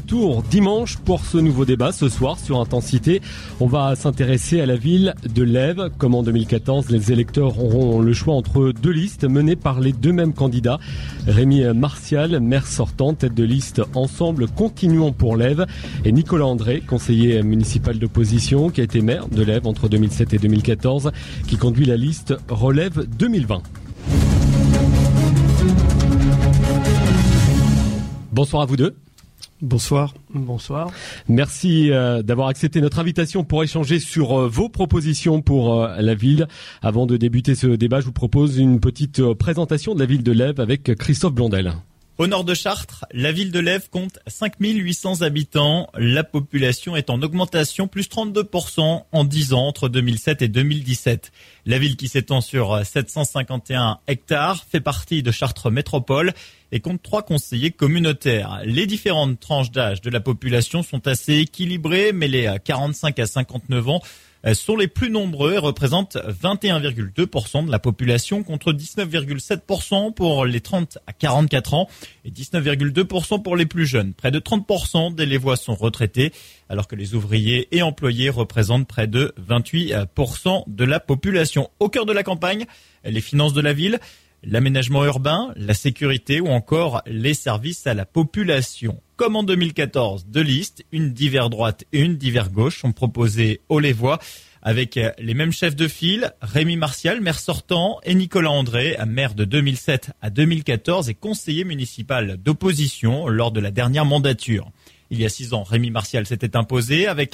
retour dimanche pour ce nouveau débat. Ce soir sur Intensité, on va s'intéresser à la ville de Lèves. Comme en 2014, les électeurs auront le choix entre deux listes menées par les deux mêmes candidats. Rémi Martial, maire sortant, tête de liste Ensemble Continuons pour Lèves, et Nicolas André, conseiller municipal d'opposition, qui a été maire de Lèves entre 2007 et 2014, qui conduit la liste Relève 2020. Bonsoir à vous deux. Bonsoir. Bonsoir. Merci d'avoir accepté notre invitation pour échanger sur vos propositions pour la ville. Avant de débuter ce débat, je vous propose une petite présentation de la ville de Lèves avec Christophe Blondel. Au nord de Chartres, la ville de Lèves compte 5800 habitants. La population est en augmentation, plus 32% en 10 ans entre 2007 et 2017. La ville, qui s'étend sur 751 hectares, fait partie de Chartres Métropole et compte 3 conseillers communautaires. Les différentes tranches d'âge de la population sont assez équilibrées, mais les 45 à 59 ans sont les plus nombreux et représentent 21,2% de la population contre 19,7% pour les 30 à 44 ans et 19,2% pour les plus jeunes. Près de 30% des Lévois sont retraités, alors que les ouvriers et employés représentent près de 28% de la population. Au cœur de la campagne, les finances de la ville, l'aménagement urbain, la sécurité ou encore les services à la population. Comme en 2014, deux listes, une d'hiver droite et une d'hiver gauche, sont proposées aux Lévois avec les mêmes chefs de file, Rémi Martial, maire sortant, et Nicolas André, maire de 2007 à 2014 et conseiller municipal d'opposition lors de la dernière mandature. Il y a 6 ans, Rémi Martial s'était imposé avec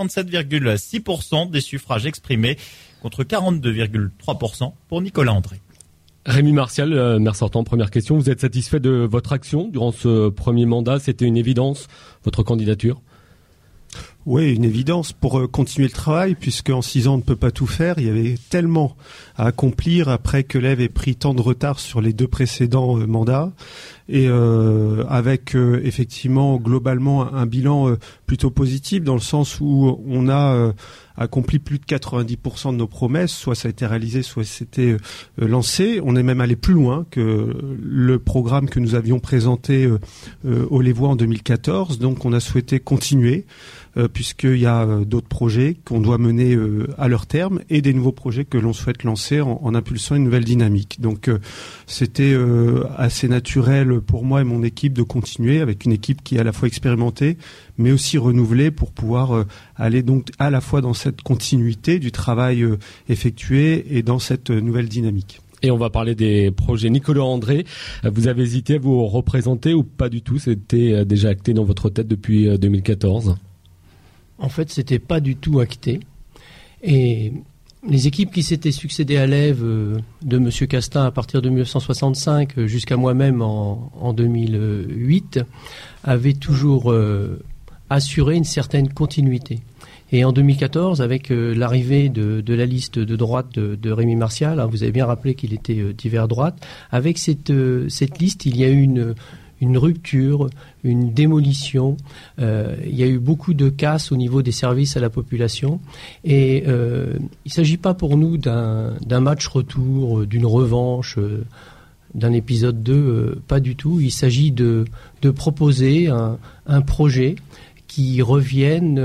57,6% des suffrages exprimés contre 42,3% pour Nicolas André. Rémi Martial, maire sortant, première question. Vous êtes satisfait de votre action durant ce premier mandat? C'était une évidence, votre candidature? Oui, une évidence pour continuer le travail, puisque en 6 ans on ne peut pas tout faire. Il y avait tellement à accomplir après que Lèves ait pris tant de retard sur les 2 précédents mandats. Et avec effectivement globalement un bilan plutôt positif, dans le sens où on a accompli plus de 90% de nos promesses, soit ça a été réalisé, soit c'était lancé. On est même allé plus loin que le programme que nous avions présenté aux Lévois en 2014. Donc on a souhaité continuer, puisqu'il y a d'autres projets qu'on doit mener à leur terme et des nouveaux projets que l'on souhaite lancer en impulsant une nouvelle dynamique. Donc c'était assez naturel pour moi et mon équipe de continuer, avec une équipe qui est à la fois expérimentée mais aussi renouvelée, pour pouvoir aller donc à la fois dans cette continuité du travail effectué et dans cette nouvelle dynamique. Et on va parler des projets. Nicolas André, vous avez hésité à vous représenter ou pas du tout? C'était déjà acté dans votre tête depuis 2014? En fait, c'était pas du tout acté. Et les équipes qui s'étaient succédées à Lèves, de M. Castin à partir de 1965 jusqu'à moi-même en 2008, avaient toujours assuré une certaine continuité. Et en 2014, avec l'arrivée de la liste de droite de Rémi Martial, vous avez bien rappelé qu'il était d'hiver droite, avec cette liste, il y a eu une rupture, une démolition. Il y a eu beaucoup de casse au niveau des services à la population. Et il ne s'agit pas pour nous d'un match retour, d'une revanche, d'un épisode 2, pas du tout. Il s'agit de proposer un projet qui revienne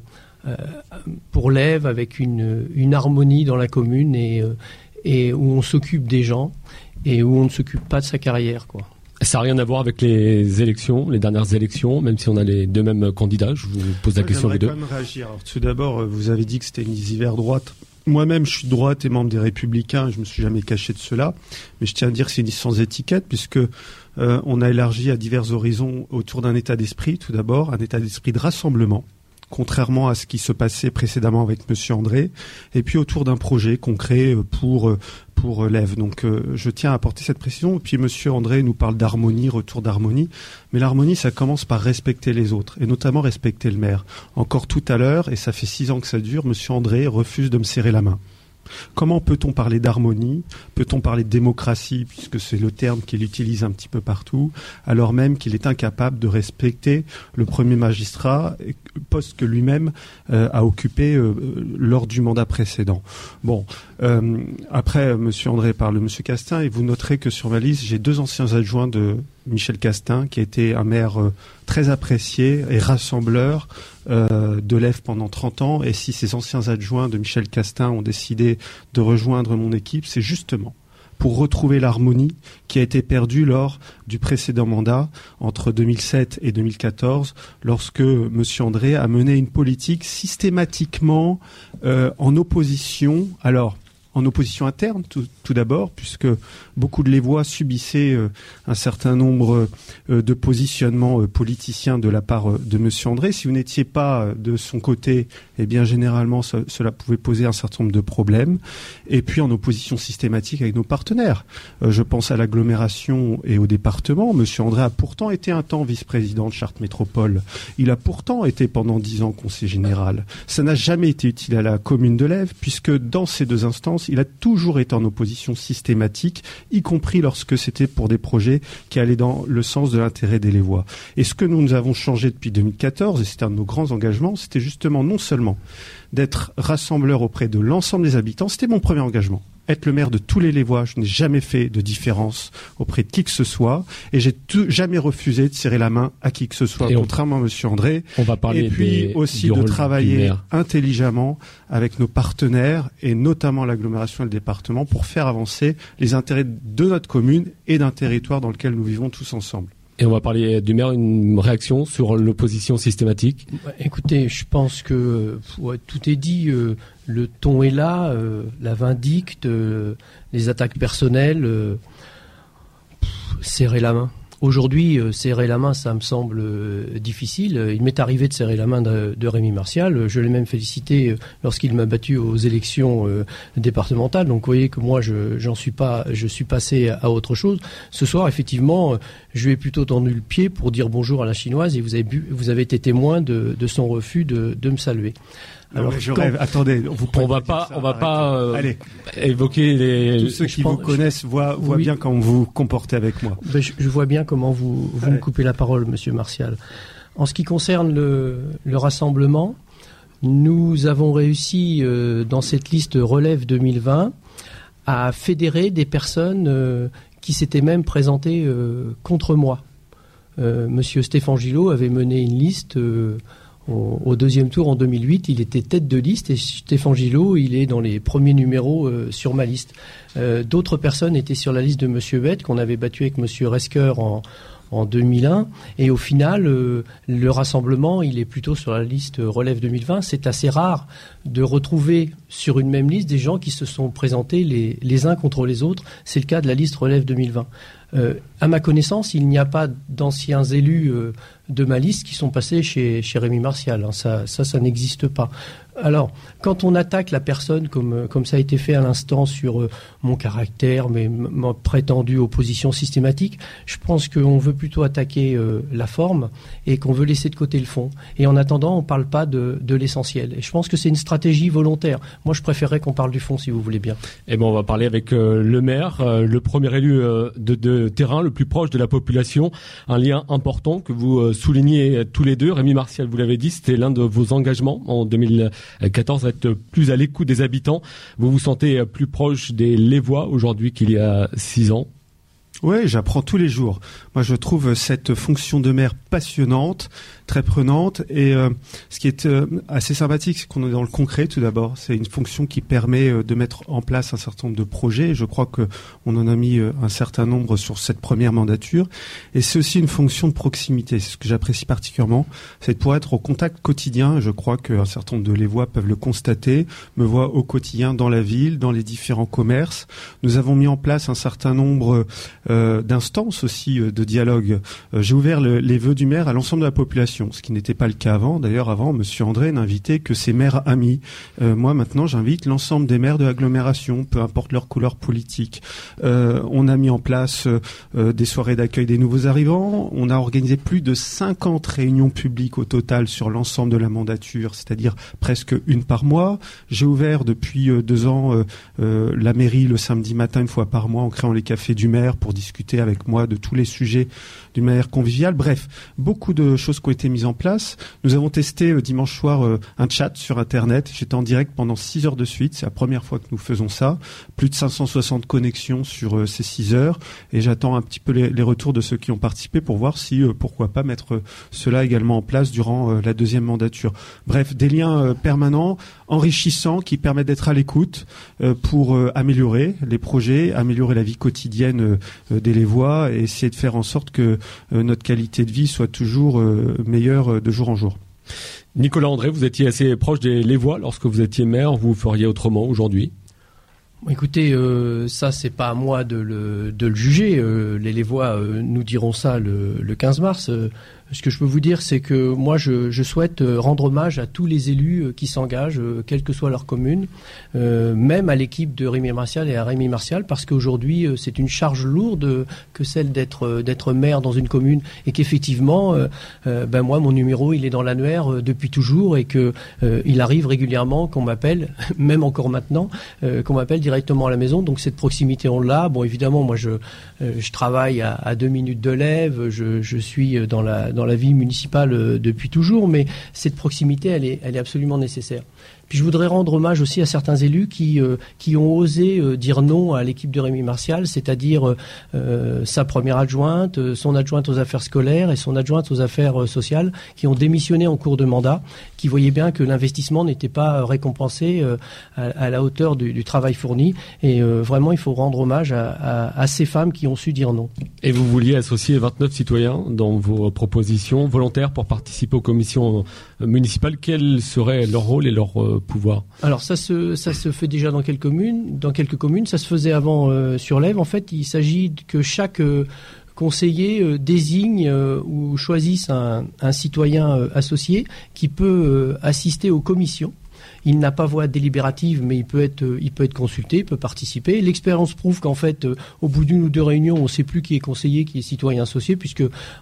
pour Lèves avec une harmonie dans la commune et où on s'occupe des gens et où on ne s'occupe pas de sa carrière, quoi. Ça n'a rien à voir avec les élections, les dernières élections, même si on a les deux mêmes candidats. Je vous pose la question les deux. J'aimerais quand même réagir. Alors, tout d'abord, vous avez dit que c'était une hiver droite. Moi-même, je suis de droite et membre des Républicains. Je me suis jamais caché de cela. Mais je tiens à dire que c'est une liste sans étiquette, puisque on a élargi à divers horizons autour d'un état d'esprit. Tout d'abord, un état d'esprit de rassemblement, contrairement à ce qui se passait précédemment avec Monsieur André, et puis autour d'un projet concret pour Lèves. Donc je tiens à apporter cette précision. Et puis Monsieur André nous parle d'harmonie, retour d'harmonie. Mais l'harmonie, ça commence par respecter les autres, et notamment respecter le maire. Encore tout à l'heure, et ça fait 6 ans que ça dure, Monsieur André refuse de me serrer la main. Comment peut-on parler d'harmonie? Peut-on parler de démocratie, puisque c'est le terme qu'il utilise un petit peu partout, alors même qu'il est incapable de respecter le premier magistrat poste que lui-même a occupé lors du mandat précédent. Bon, après, Monsieur André parle de Monsieur Castin, et vous noterez que sur ma liste, j'ai 2 anciens adjoints de Michel Castin, qui a été un maire très apprécié et rassembleur de l'Ève pendant 30 ans. Et si ces anciens adjoints de Michel Castin ont décidé de rejoindre mon équipe, c'est justement pour retrouver l'harmonie qui a été perdue lors du précédent mandat entre 2007 et 2014, lorsque M. André a mené une politique systématiquement en opposition. Alors, en opposition interne, tout d'abord, puisque beaucoup de Lévois subissaient un certain nombre de positionnements politiciens de la part de M. André. Si vous n'étiez pas de son côté, eh bien généralement cela pouvait poser un certain nombre de problèmes. Et puis en opposition systématique avec nos partenaires. Je pense à l'agglomération et au département. M. André a pourtant été un temps vice-président de Chartres Métropole. Il a pourtant été pendant 10 ans conseiller général. Ça n'a jamais été utile à la commune de l'Ève, puisque dans ces 2 instances, il a toujours été en opposition systématique, y compris lorsque c'était pour des projets qui allaient dans le sens de l'intérêt des Lévois. Et ce que nous avons changé depuis 2014, et c'était un de nos grands engagements, c'était justement non seulement d'être rassembleur auprès de l'ensemble des habitants, c'était mon premier engagement. Être le maire de tous les Lévois, je n'ai jamais fait de différence auprès de qui que ce soit, et j'ai jamais refusé de serrer la main à qui que ce soit, contrairement à M. André. On va parler et puis aussi de travailler intelligemment avec nos partenaires, et notamment l'agglomération et le département, pour faire avancer les intérêts de notre commune et d'un territoire dans lequel nous vivons tous ensemble. Et on va parler du maire, une réaction sur l'opposition systématique. Écoutez, je pense que tout est dit, le ton est là, la vindicte, les attaques personnelles, serrer la main. Aujourd'hui, serrer la main, ça me semble difficile. Il m'est arrivé de serrer la main de Rémi Martial. Je l'ai même félicité lorsqu'il m'a battu aux élections départementales. Donc, vous voyez que moi, je suis passé à autre chose. Ce soir, effectivement, je lui ai plutôt tendu le pied pour dire bonjour à la chinoise, et vous avez été témoin de son refus de me saluer. Alors, je rêve. Attendez, on va pas évoquer tous ceux qui vous connaissent voient bien comment vous vous comportez avec moi. Je vois bien comment vous me coupez la parole, Monsieur Martial. En ce qui concerne le rassemblement, nous avons réussi dans cette liste Relève 2020 à fédérer des personnes qui s'étaient même présentées contre moi. Monsieur Stéphane Gillot avait mené une liste. Au 2e tour en 2008, il était tête de liste, et Stéphane Gillot, il est dans les premiers numéros sur ma liste. D'autres personnes étaient sur la liste de Monsieur Bette, qu'on avait battu avec Monsieur Resker en 2001, et au final, le rassemblement, il est plutôt sur la liste Relève 2020. C'est assez rare de retrouver sur une même liste des gens qui se sont présentés les uns contre les autres. C'est le cas de la liste Relève 2020. À ma connaissance, il n'y a pas d'anciens élus de ma liste qui sont passés chez Rémi Martial. Ça n'existe pas. Alors, quand on attaque la personne, comme ça a été fait à l'instant sur mon caractère, ma prétendue opposition systématique, je pense qu'on veut plutôt attaquer la forme, et qu'on veut laisser de côté le fond. Et en attendant, on ne parle pas de l'essentiel. Et je pense que c'est une stratégie volontaire. Moi, je préférerais qu'on parle du fond, si vous voulez bien. Eh ben, on va parler avec le maire, le premier élu de terrain, le plus proche de la population. Un lien important que vous soulignez tous les deux. Rémi Martial, vous l'avez dit, c'était l'un de vos engagements en 2014, être plus à l'écoute des habitants. Vous vous sentez plus proche des Lévois aujourd'hui qu'il y a 6 ans? Oui, j'apprends tous les jours. Moi, je trouve cette fonction de maire passionnante, très prenante. Et ce qui est assez sympathique, c'est qu'on est dans le concret tout d'abord. C'est une fonction qui permet de mettre en place un certain nombre de projets. Je crois qu'on en a mis un certain nombre sur cette première mandature. Et c'est aussi une fonction de proximité. C'est ce que j'apprécie particulièrement. C'est de pouvoir être au contact quotidien. Je crois qu'un certain nombre de Lévois peuvent le constater, me voient au quotidien dans la ville, dans les différents commerces. Nous avons mis en place un certain nombre d'instances aussi de dialogue. J'ai ouvert les vœux du maire à l'ensemble de la population, ce qui n'était pas le cas avant. D'ailleurs, avant, Monsieur André n'invitait que ses maires amis. Moi, maintenant, j'invite l'ensemble des maires de l'agglomération, peu importe leur couleur politique. On a mis en place des soirées d'accueil des nouveaux arrivants. On a organisé plus de 50 réunions publiques au total sur l'ensemble de la mandature, c'est-à-dire presque une par mois. J'ai ouvert depuis 2 ans la mairie le samedi matin, une fois par mois, en créant les cafés du maire pour discuter avec moi de tous les sujets d'une manière conviviale. Bref, beaucoup de choses qui ont été été mises en place. Nous avons testé dimanche soir un chat sur Internet. J'étais en direct pendant 6 heures de suite. C'est la première fois que nous faisons ça. Plus de 560 connexions sur ces 6 heures. Et j'attends un petit peu les retours de ceux qui ont participé pour voir si, pourquoi pas, mettre cela également en place durant la deuxième mandature. Bref, des liens permanents, enrichissants, qui permettent d'être à l'écoute pour améliorer les projets, améliorer la vie quotidienne des Lévois et essayer de faire en sorte que notre qualité de vie soit toujours meilleure de jour en jour. Nicolas André, vous étiez assez proche des Lévois lorsque vous étiez maire. Vous feriez autrement aujourd'hui ? Écoutez, ça c'est pas à moi de le juger. Les Lévois nous diront ça le 15 mars. Ce que je peux vous dire, c'est que moi, je souhaite rendre hommage à tous les élus qui s'engagent, quelle que soit leur commune, même à l'équipe de Rémi Martial et à Rémi Martial, parce qu'aujourd'hui, c'est une charge lourde que celle d'être maire dans une commune, et qu'effectivement, moi, mon numéro, il est dans l'annuaire depuis toujours, et que il arrive régulièrement qu'on m'appelle, même encore maintenant, qu'on m'appelle directement à la maison. Donc cette proximité, on l'a. Bon, évidemment, moi, je travaille à 2 minutes de l'Ève, je suis dans la vie municipale depuis toujours, mais cette proximité, elle est absolument nécessaire. Puis je voudrais rendre hommage aussi à certains élus qui ont osé dire non à l'équipe de Rémi Martial, c'est-à-dire sa première adjointe, son adjointe aux affaires scolaires et son adjointe aux affaires sociales, qui ont démissionné en cours de mandat, qui voyaient bien que l'investissement n'était pas récompensé à la hauteur du travail fourni. Et vraiment, il faut rendre hommage à ces femmes qui ont su dire non. Et vous vouliez associer 29 citoyens dans vos propositions volontaires pour participer aux commissions municipales. Quel serait leur rôle et leur pouvoir ? Alors ça se fait déjà dans quelques communes. Ça se faisait avant sur l'Ève. En fait, il s'agit que chaque conseiller désigne ou choisisse un citoyen associé qui peut assister aux commissions. Il n'a pas voix délibérative, mais il peut être consulté, il peut participer. L'expérience prouve qu'en fait, au bout d'une ou deux réunions, on ne sait plus qui est conseiller, qui est citoyen associé, puisque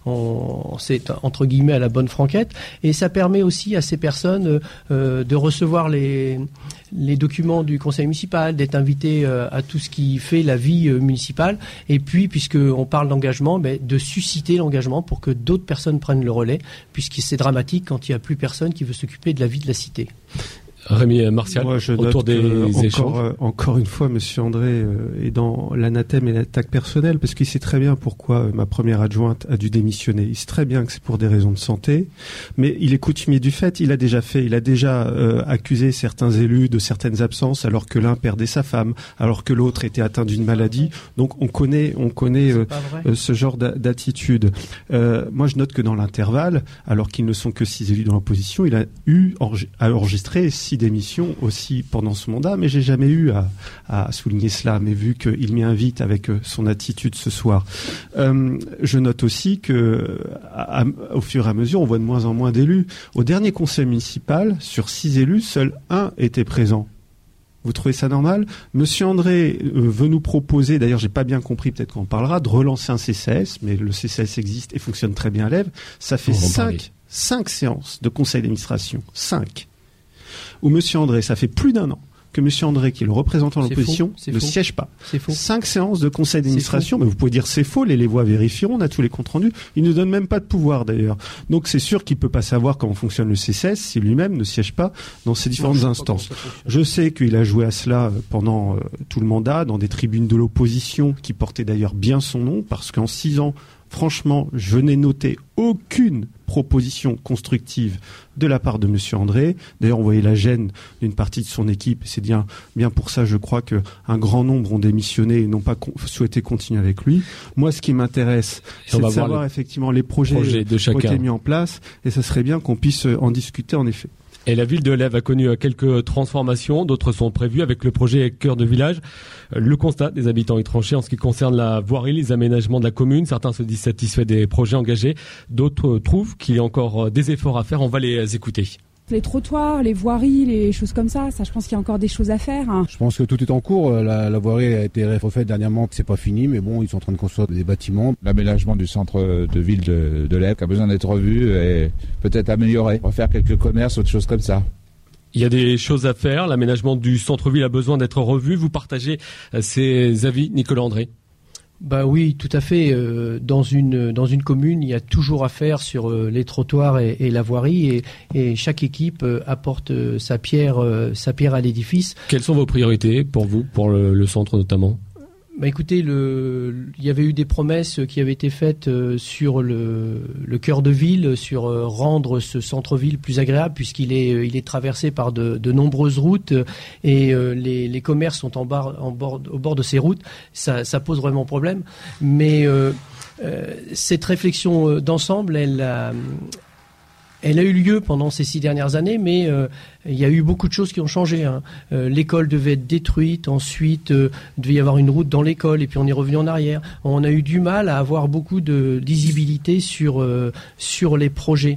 c'est entre guillemets à la bonne franquette. Et ça permet aussi à ces personnes de recevoir les documents du conseil municipal, d'être invité à tout ce qui fait la vie municipale. Et puis, puisqu'on parle d'engagement, de susciter l'engagement pour que d'autres personnes prennent le relais, puisque c'est dramatique quand il n'y a plus personne qui veut s'occuper de la vie de la cité. Rémi Martial, autour des échanges. Encore une fois, Monsieur André est dans l'anathème et l'attaque personnelle, parce qu'il sait très bien pourquoi ma première adjointe a dû démissionner. Il sait très bien que c'est pour des raisons de santé, mais il est coutumier du fait. Il a déjà accusé certains élus de certaines absences, alors que l'un perdait sa femme, alors que l'autre était atteint d'une maladie. Donc on connaît ce genre d'attitude. Moi, je note que dans l'intervalle, alors qu'ils ne sont que 6 élus dans l'opposition, il a enregistré 6 démissions aussi pendant ce mandat, mais j'ai jamais eu à souligner cela, mais vu qu'il m'y invite avec son attitude ce soir. Je note aussi que au fur et à mesure, on voit de moins en moins d'élus. Au dernier conseil municipal, sur 6 élus, seul 1 était présent. Vous trouvez ça normal ? Monsieur André veut nous proposer, d'ailleurs j'ai pas bien compris, peut-être qu'on en parlera, de relancer un CCAS, mais le CCAS existe et fonctionne très bien à l'Ève. Ça fait 5 séances de conseil d'administration. 5. Où Monsieur André, ça fait plus d'1 an que Monsieur André, qui est le représentant de l'opposition, ne siège pas. C'est faux. 5 séances de conseil d'administration, mais vous pouvez dire c'est faux, les Lévois vérifieront, on a tous les comptes rendus. Il ne donne même pas de pouvoir d'ailleurs. Donc c'est sûr qu'il peut pas savoir comment fonctionne le CCS si lui-même ne siège pas dans ces différentes instances. Je sais qu'il a joué à cela pendant tout le mandat, dans des tribunes de l'opposition qui portaient d'ailleurs bien son nom, parce qu'en 6 ans, franchement, je n'ai noté aucune proposition constructive de la part de Monsieur André. D'ailleurs, on voyait la gêne d'une partie de son équipe. C'est bien pour ça, je crois, qu'un grand nombre ont démissionné et n'ont pas souhaité continuer avec lui. Moi, ce qui m'intéresse, c'est de savoir effectivement les projets de chacun qui ont été mis en place. Et ça serait bien qu'on puisse en discuter, en effet. Et la ville de l'Ève a connu quelques transformations, d'autres sont prévues avec le projet Cœur de village. Le constat des habitants est tranché en ce qui concerne la voirie, les aménagements de la commune. Certains se disent satisfaits des projets engagés, d'autres trouvent qu'il y a encore des efforts à faire. On va les écouter. Les trottoirs, les voiries, les choses comme ça, je pense qu'il y a encore des choses à faire. Je pense que tout est en cours. La voirie a été refaite dernièrement, c'est pas fini, mais bon, ils sont en train de construire des bâtiments. L'aménagement du centre de ville de l'Ève a besoin d'être revu et peut-être amélioré. Refaire quelques commerces, autre chose comme ça. Il y a des choses à faire. L'aménagement du centre-ville a besoin d'être revu. Vous partagez ces avis, Nicolas André ? Bah oui, tout à fait. Dans une commune, il y a toujours à faire sur les trottoirs et la voirie, et chaque équipe apporte sa pierre à l'édifice. Quelles sont vos priorités pour vous, pour le centre notamment ? Bah écoutez, il y avait eu des promesses qui avaient été faites sur le cœur de ville, sur rendre ce centre-ville plus agréable, puisqu'il est traversé par de nombreuses routes, et les commerces sont au bord de ces routes. Ça pose vraiment problème. Mais cette réflexion d'ensemble, elle a eu lieu pendant ces 6 dernières années, mais il y a eu beaucoup de choses qui ont changé. L'école devait être détruite, ensuite devait y avoir une route dans l'école, et puis on est revenu en arrière. On a eu du mal à avoir beaucoup de lisibilité sur les projets.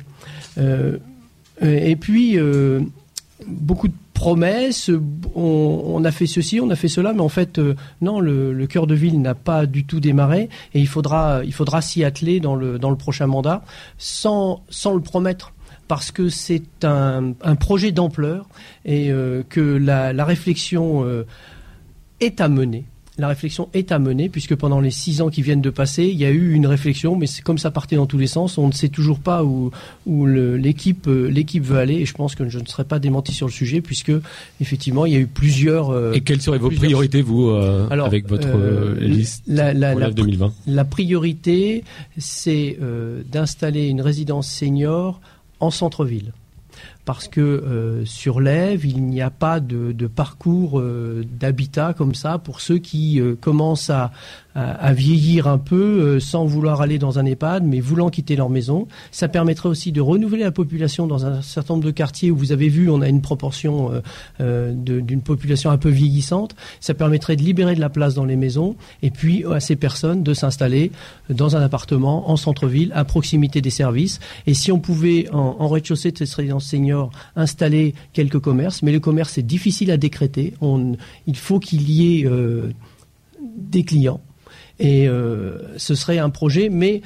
Et puis, beaucoup de promesses, on a fait ceci, on a fait cela, mais en fait, non, le cœur de ville n'a pas du tout démarré, et il faudra s'y atteler dans le prochain mandat, sans le promettre. Parce que c'est un projet d'ampleur, et que la réflexion est à mener. La réflexion est à mener, puisque pendant les 6 ans qui viennent de passer, il y a eu une réflexion, mais c'est comme ça partait dans tous les sens. On ne sait toujours pas où l'équipe veut aller, et je pense que je ne serai pas démenti sur le sujet, puisque effectivement il y a eu plusieurs. Et quelles seraient vos priorités, vous, avec votre liste pour l'AF 2020 ? La priorité, c'est d'installer une résidence senior en centre-ville. Parce que sur l'Ève, il n'y a pas de parcours d'habitat comme ça pour ceux qui commencent à vieillir un peu sans vouloir aller dans un EHPAD, mais voulant quitter leur maison. Ça permettrait aussi de renouveler la population dans un certain nombre de quartiers où vous avez vu, on a une proportion d'une population un peu vieillissante. Ça permettrait de libérer de la place dans les maisons, et puis à ces personnes de s'installer dans un appartement en centre-ville, à proximité des services. Et si on pouvait, en rez-de-chaussée de cette résidence senior, installer quelques commerces, mais le commerce c'est difficile à décréter. Il faut qu'il y ait des clients. Et ce serait un projet, mais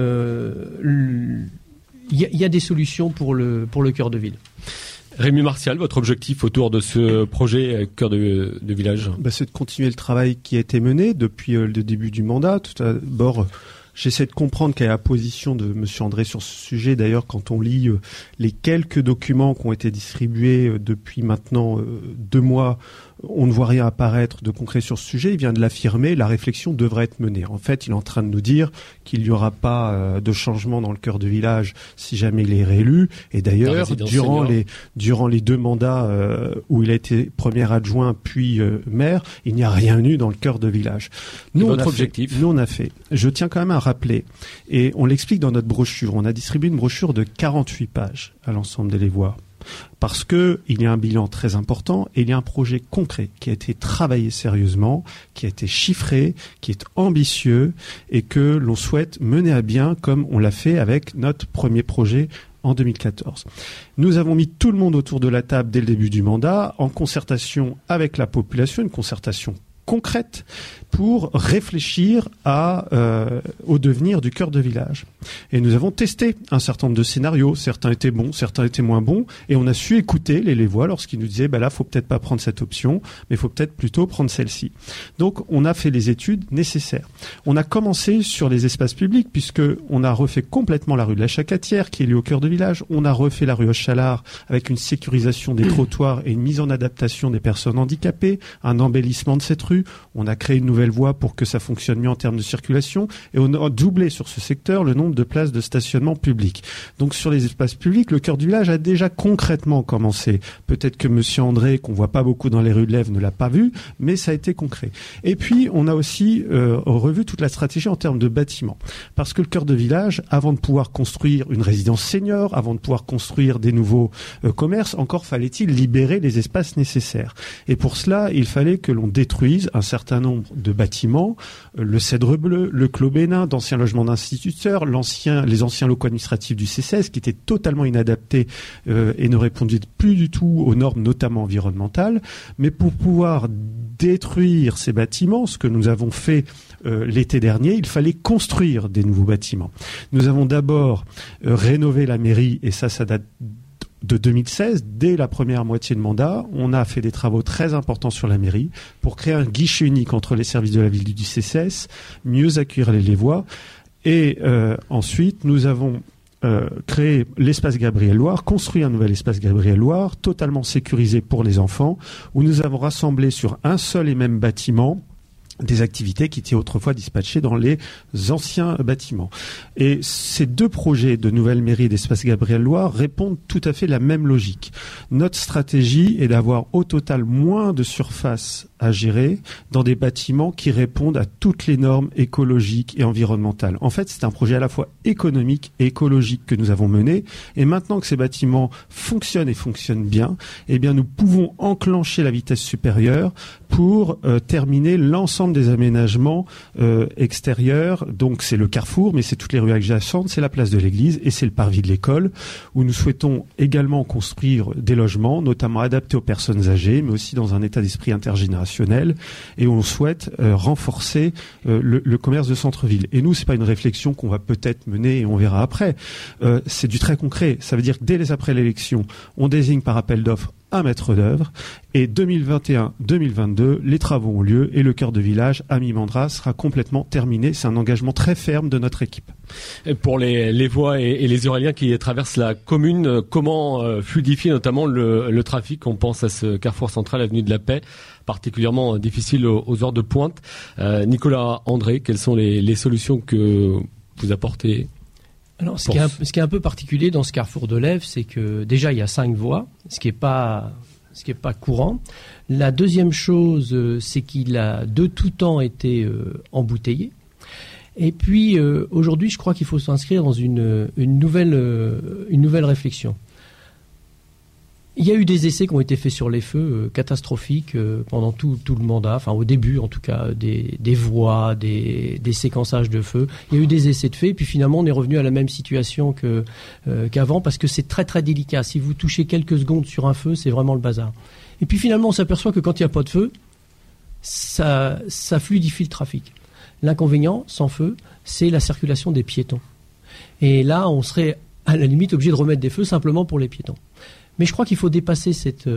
il y a des solutions pour le cœur de ville. Rémi Martial, votre objectif autour de ce projet cœur de village ? C'est de continuer le travail qui a été mené depuis le début du mandat. Tout d'abord, j'essaie de comprendre quelle est la position de M. André sur ce sujet. D'ailleurs, quand on lit les quelques documents qui ont été distribués depuis maintenant 2 mois, on ne voit rien apparaître de concret sur ce sujet. Il vient de l'affirmer, la réflexion devrait être menée. En fait, il est en train de nous dire qu'il n'y aura pas de changement dans le cœur de village si jamais il est réélu. Et d'ailleurs, durant les 2 mandats où il a été premier adjoint puis maire, il n'y a rien eu dans le cœur de village. Nous, on a fait. Je tiens quand même à rappeler, et on l'explique dans notre brochure, on a distribué une brochure de 48 pages à l'ensemble des Lévois. Parce que il y a un bilan très important et il y a un projet concret qui a été travaillé sérieusement, qui a été chiffré, qui est ambitieux et que l'on souhaite mener à bien comme on l'a fait avec notre premier projet en 2014. Nous avons mis tout le monde autour de la table dès le début du mandat en concertation avec la population, une concertation concrète pour réfléchir au devenir du cœur de village. Et nous avons testé un certain nombre de scénarios. Certains étaient bons, certains étaient moins bons. Et on a su écouter les Lévois lorsqu'ils nous disaient là, faut peut-être pas prendre cette option, mais faut peut-être plutôt prendre celle-ci. Donc, on a fait les études nécessaires. On a commencé sur les espaces publics, puisque on a refait complètement la rue de la Chacatière, qui est liée au cœur de village. On a refait la rue Hochelaar avec une sécurisation des trottoirs et une mise en adaptation des personnes handicapées, un embellissement de cette rue. On a créé une nouvelle voie pour que ça fonctionne mieux en termes de circulation et on a doublé sur ce secteur le nombre de places de stationnement public. Donc sur les espaces publics, le cœur du village a déjà concrètement commencé. Peut-être que Monsieur André, qu'on voit pas beaucoup dans les rues de l'Ève, ne l'a pas vu, mais ça a été concret. Et puis on a aussi revu toute la stratégie en termes de bâtiments. Parce que le cœur de village, avant de pouvoir construire une résidence senior, avant de pouvoir construire des nouveaux commerces, encore fallait-il libérer les espaces nécessaires. Et pour cela, il fallait que l'on détruise un certain nombre de bâtiments, le Cèdre Bleu, le Clos Bénin, d'anciens logements d'instituteurs, les anciens locaux administratifs du C16 qui étaient totalement inadaptés et ne répondaient plus du tout aux normes, notamment environnementales. Mais pour pouvoir détruire ces bâtiments, ce que nous avons fait l'été dernier, il fallait construire des nouveaux bâtiments. Nous avons d'abord rénové la mairie, et ça date de 2016, dès la première moitié de mandat, on a fait des travaux très importants sur la mairie pour créer un guichet unique entre les services de la ville du CCS, mieux accueillir les Lévois. Et ensuite, nous avons créé l'espace Gabriel-Loire, construit un nouvel espace Gabriel-Loire, totalement sécurisé pour les enfants, où nous avons rassemblé sur un seul et même bâtiment des activités qui étaient autrefois dispatchées dans les anciens bâtiments. Et ces deux projets de nouvelle mairie d'espace Gabriel-Loire répondent tout à fait à la même logique. Notre stratégie est d'avoir au total moins de surface à gérer dans des bâtiments qui répondent à toutes les normes écologiques et environnementales. En fait, c'est un projet à la fois économique et écologique que nous avons mené. Et maintenant que ces bâtiments fonctionnent et fonctionnent bien, eh bien, nous pouvons enclencher la vitesse supérieure pour terminer l'ensemble des aménagements extérieurs. Donc, c'est le carrefour, mais c'est toutes les rues adjacentes, c'est la place de l'église et c'est le parvis de l'école, où nous souhaitons également construire des logements, notamment adaptés aux personnes âgées, mais aussi dans un état d'esprit intergénérationnel. Et on souhaite renforcer le commerce de centre-ville. Et nous, c'est pas une réflexion qu'on va peut-être mener et on verra après. C'est du très concret. Ça veut dire que dès après l'élection, on désigne par appel d'offres un maître d'œuvre. Et 2021-2022, les travaux ont lieu et le cœur de village à Mimandras sera complètement terminé. C'est un engagement très ferme de notre équipe. Et pour les Lévois et les Euréliens qui traversent la commune, comment fluidifier notamment le trafic? On pense à ce carrefour central, avenue de la Paix, particulièrement difficile aux heures de pointe. Nicolas André, quelles sont les solutions que vous apportez? Alors, ce qui est un peu particulier dans ce carrefour de l'Ève, c'est que déjà il y a 5 voies, ce qui est pas courant. La deuxième chose, c'est qu'il a de tout temps été embouteillé. Et puis aujourd'hui, je crois qu'il faut s'inscrire dans une nouvelle réflexion. Il y a eu des essais qui ont été faits sur les feux catastrophiques pendant tout le mandat, enfin au début en tout cas, des voies, des séquençages de feux. Il y a eu des essais de faits, et puis finalement on est revenu à la même situation qu'avant, parce que c'est très très délicat. Si vous touchez quelques secondes sur un feu, c'est vraiment le bazar. Et puis finalement on s'aperçoit que quand il n'y a pas de feu, ça fluidifie le trafic. L'inconvénient, sans feu, c'est la circulation des piétons. Et là, on serait à la limite obligé de remettre des feux simplement pour les piétons. Mais je crois qu'il faut dépasser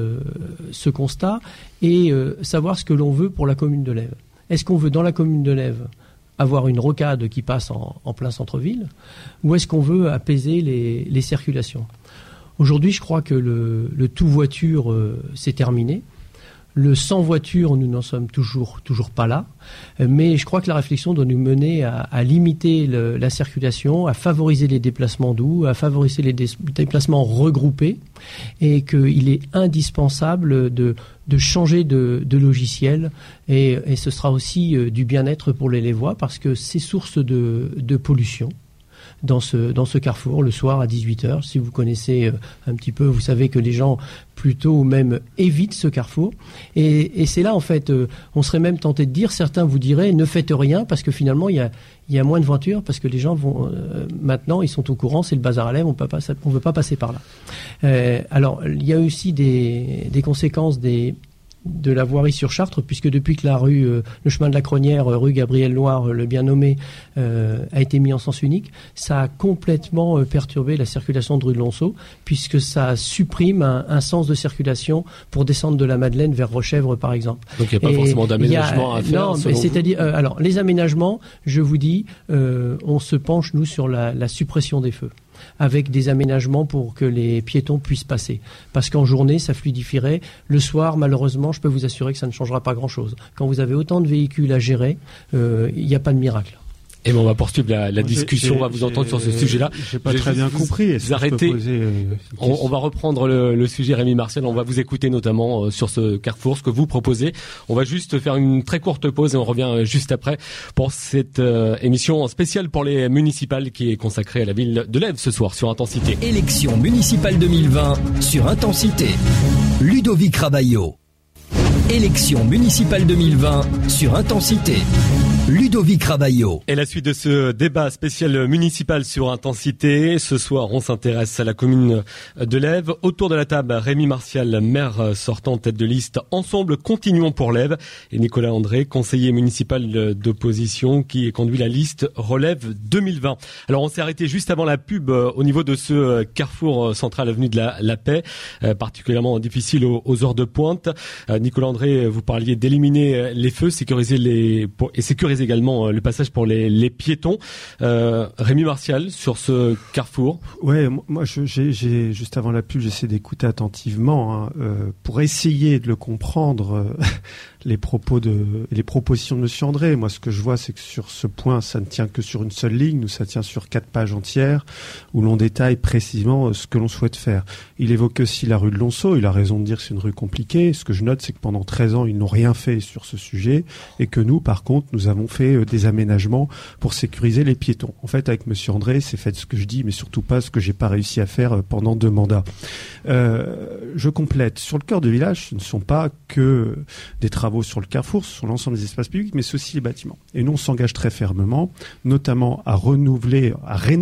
ce constat et savoir ce que l'on veut pour la commune de l'Ève. Est-ce qu'on veut, dans la commune de l'Ève, avoir une rocade qui passe en plein centre-ville, ou est-ce qu'on veut apaiser les circulations? Aujourd'hui, je crois que le tout voiture, c'est terminé. Le sans voiture, nous n'en sommes toujours pas là. Mais je crois que la réflexion doit nous mener à limiter la circulation, à favoriser les déplacements doux, à favoriser les déplacements regroupés, et qu'il est indispensable de changer de logiciel. Et ce sera aussi du bien-être pour les Lévois, parce que c'est source de pollution. Dans ce carrefour, le soir à 18h. Si vous connaissez un petit peu, vous savez que les gens plutôt même évitent ce carrefour. Et c'est là, en fait, on serait même tenté de dire, certains vous diraient, ne faites rien, parce que finalement, il y a moins de voitures, parce que les gens vont, maintenant, ils sont au courant, c'est le bazar à l'Ève, on ne veut pas passer par là. Alors, il y a aussi des conséquences de la voirie sur Chartres, puisque depuis que le chemin de la Cronière, rue Gabriel-Loire, le bien nommé, a été mis en sens unique, ça a complètement perturbé la circulation de rue de Lonceau, puisque ça supprime un sens de circulation pour descendre de la Madeleine vers Rochèvre, par exemple. Donc il n'y a pas forcément d'aménagement à faire. Non, c'est-à-dire, alors les aménagements, je vous dis, on se penche nous sur la suppression des feux, avec des aménagements pour que les piétons puissent passer. Parce qu'en journée, ça fluidifierait. Le soir, malheureusement, je peux vous assurer que ça ne changera pas grand-chose. Quand vous avez autant de véhicules à gérer, il n'y a pas de miracle. Et on va poursuivre la discussion, on va vous entendre sur ce sujet-là. J'ai pas très bien compris. Arrêtez. On va reprendre le sujet, Rémi Marcel. On va vous écouter notamment sur ce carrefour, ce que vous proposez. On va juste faire une très courte pause et on revient juste après pour cette émission spéciale pour les municipales qui est consacrée à la ville de l'Ève ce soir sur Intensité. Élection municipale 2020 sur Intensité. Ludovic Rabaillot. Élection municipale 2020 sur Intensité. Ludovic Rabaillot. Et la suite de ce débat spécial municipal sur Intensité. Ce soir, on s'intéresse à la commune de l'Ève. Autour de la table, Rémi Martial, maire sortant tête de liste Ensemble Continuons pour l'Ève, et Nicolas André, conseiller municipal d'opposition qui conduit la liste Relève 2020. Alors, on s'est arrêté juste avant la pub au niveau de ce carrefour central avenue de la Paix, particulièrement difficile aux heures de pointe. Nicolas André, vous parliez d'éliminer les feux, sécuriser également le passage pour les piétons. Rémi Martial, sur ce carrefour. Ouais, moi j'ai juste avant la pub, j'essaie d'écouter attentivement pour essayer de le comprendre. Les propositions de Monsieur André. Moi, ce que je vois, c'est que sur ce point, ça ne tient que sur une seule ligne. Nous, ça tient sur 4 pages entières où l'on détaille précisément ce que l'on souhaite faire. Il évoque aussi la rue de Lonceau. Il a raison de dire que c'est une rue compliquée. Ce que je note, c'est que pendant 13 ans, ils n'ont rien fait sur ce sujet et que nous, par contre, nous avons fait des aménagements pour sécuriser les piétons. En fait, avec Monsieur André, c'est fait ce que je dis, mais surtout pas ce que j'ai pas réussi à faire pendant 2 mandats. Je complète. Sur le cœur de village, ce ne sont pas que des travaux sur le carrefour, sur l'ensemble des espaces publics, mais c'est aussi les bâtiments. Et nous, on s'engage très fermement, notamment à rénover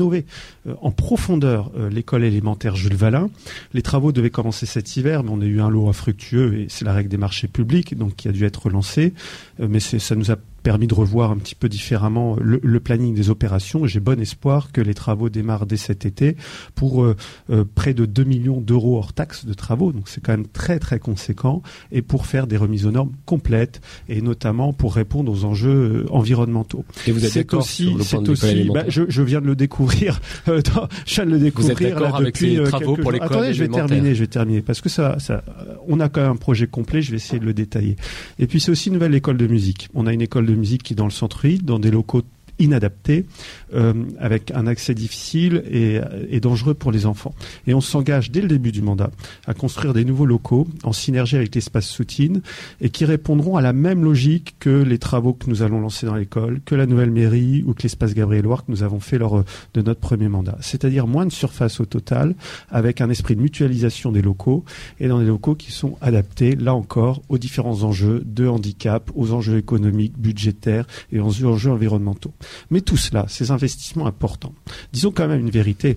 en profondeur l'école élémentaire Jules Valin. Les travaux devaient commencer cet hiver, mais on a eu un lot infructueux et c'est la règle des marchés publics, donc qui a dû être relancé. Mais ça nous a permis de revoir un petit peu différemment le planning des opérations. J'ai bon espoir que les travaux démarrent dès cet été pour près de 2 millions d'euros hors taxes de travaux. Donc c'est quand même très très conséquent, et pour faire des remises aux normes complètes et notamment pour répondre aux enjeux environnementaux. Et vous êtes d'accord sur le plan de l'école élémentaire ? Je viens de le découvrir. Je viens de le découvrir. Vous êtes d'accord avec ces travaux pour l'école élémentaire ? Attendez, je vais terminer parce que ça, on a quand même un projet complet. Je vais essayer de le détailler. Et puis c'est aussi une nouvelle école de musique. On a une école de musique qui est dans le centre-ville, dans des locaux inadaptés, avec un accès difficile et dangereux pour les enfants. Et on s'engage dès le début du mandat à construire des nouveaux locaux en synergie avec l'espace Soutine et qui répondront à la même logique que les travaux que nous allons lancer dans l'école, que la nouvelle mairie ou que l'espace Gabriel-Loire que nous avons fait lors de notre premier mandat. C'est-à-dire moins de surface au total, avec un esprit de mutualisation des locaux et dans des locaux qui sont adaptés, là encore, aux différents enjeux de handicap, aux enjeux économiques, budgétaires et aux enjeux environnementaux. Mais tout cela, ces investissements importants, disons quand même une vérité,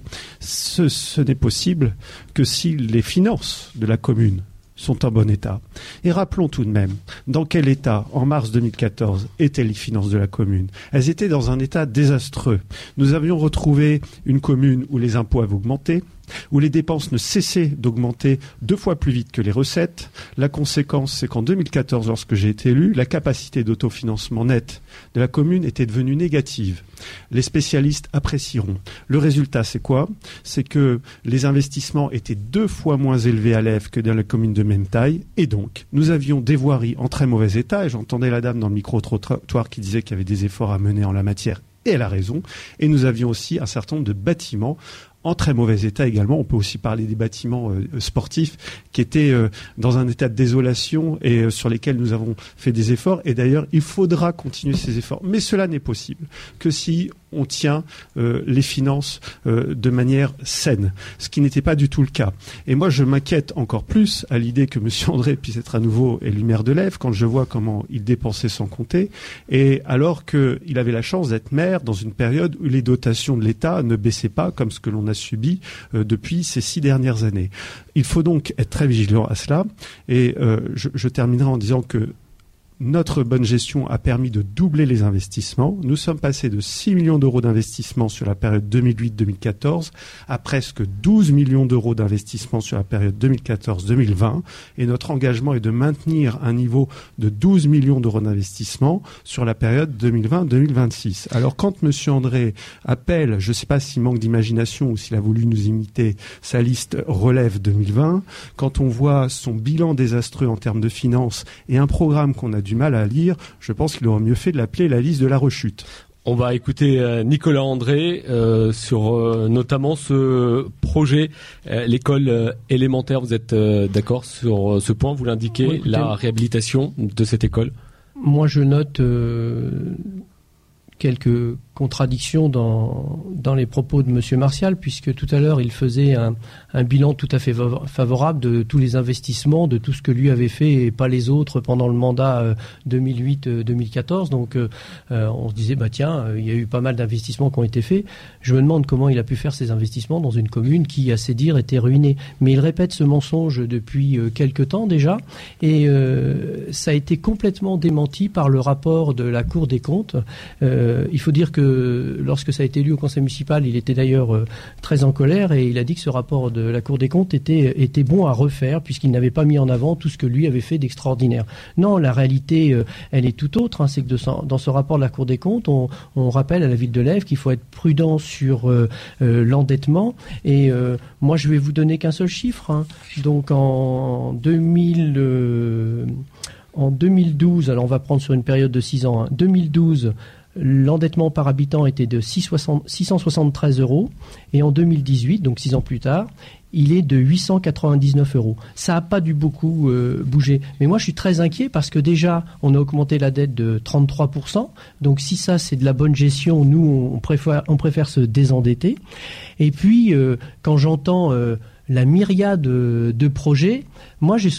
ce n'est possible que si les finances de la commune sont en bon état. Et rappelons tout de même, dans quel état, en mars 2014, étaient les finances de la commune ? Elles étaient dans un état désastreux. Nous avions retrouvé une commune où les impôts avaient augmenté, où les dépenses ne cessaient d'augmenter 2 fois plus vite que les recettes. La conséquence, c'est qu'en 2014, lorsque j'ai été élu, la capacité d'autofinancement net de la commune était devenue négative. Les spécialistes apprécieront. Le résultat, c'est quoi ? C'est que les investissements étaient 2 fois moins élevés à l'Ève que dans la commune de même taille, et donc nous avions des voiries en très mauvais état, et j'entendais la dame dans le micro-trottoir qui disait qu'il y avait des efforts à mener en la matière, et elle a raison, et nous avions aussi un certain nombre de bâtiments en très mauvais état également. On peut aussi parler des bâtiments sportifs qui étaient dans un état de désolation et sur lesquels nous avons fait des efforts. Et d'ailleurs, il faudra continuer ces efforts. Mais cela n'est possible que si on tient les finances de manière saine, ce qui n'était pas du tout le cas. Et moi, je m'inquiète encore plus à l'idée que M. André puisse être à nouveau élu maire de l'Ève quand je vois comment il dépensait sans compter, et alors qu'il avait la chance d'être maire dans une période où les dotations de l'État ne baissaient pas comme ce que l'on a subi depuis ces 6 dernières années. Il faut donc être très vigilant à cela, et je terminerai en disant que notre bonne gestion a permis de doubler les investissements. Nous sommes passés de 6 millions d'euros d'investissement sur la période 2008-2014 à presque 12 millions d'euros d'investissement sur la période 2014-2020. Et notre engagement est de maintenir un niveau de 12 millions d'euros d'investissement sur la période 2020-2026. Alors quand M. André appelle, je ne sais pas s'il manque d'imagination ou s'il a voulu nous imiter, sa liste Relève 2020, quand on voit son bilan désastreux en termes de finances et un programme qu'on a du mal à lire, je pense qu'il aurait mieux fait de l'appeler la liste de la rechute. On va écouter Nicolas André sur notamment ce projet, l'école élémentaire. Vous êtes d'accord sur ce point ? Vous l'indiquez, oui, la réhabilitation de cette école ? Moi, je note quelques contradiction dans les propos de Monsieur Martial, puisque tout à l'heure il faisait un bilan tout à fait favorable de tous les investissements, de tout ce que lui avait fait et pas les autres pendant le mandat 2008-2014. Donc on se disait tiens, il y a eu pas mal d'investissements qui ont été faits. Je me demande comment il a pu faire ces investissements dans une commune qui, à ses dires, était ruinée. Mais il répète ce mensonge depuis quelque temps déjà, et ça a été complètement démenti par le rapport de la Cour des comptes. Il faut dire que lorsque ça a été lu au conseil municipal, il était d'ailleurs très en colère, et il a dit que ce rapport de la Cour des comptes était bon à refaire, puisqu'il n'avait pas mis en avant tout ce que lui avait fait d'extraordinaire. Non, la réalité, elle est tout autre. C'est que dans ce rapport de la Cour des comptes, on rappelle à la ville de Lèves qu'il faut être prudent sur l'endettement. Et moi, je vais vous donner qu'un seul chiffre. Donc en 2012, alors on va prendre sur une période de 6 ans, 2012, l'endettement par habitant était de 673 €, et en 2018, donc 6 ans plus tard, il est de 899 €. Ça n'a pas dû beaucoup bouger. Mais moi, je suis très inquiet parce que déjà, on a augmenté la dette de 33%. Donc si ça, c'est de la bonne gestion, nous, on préfère se désendetter. Et puis, quand j'entends la myriade de projets, moi, je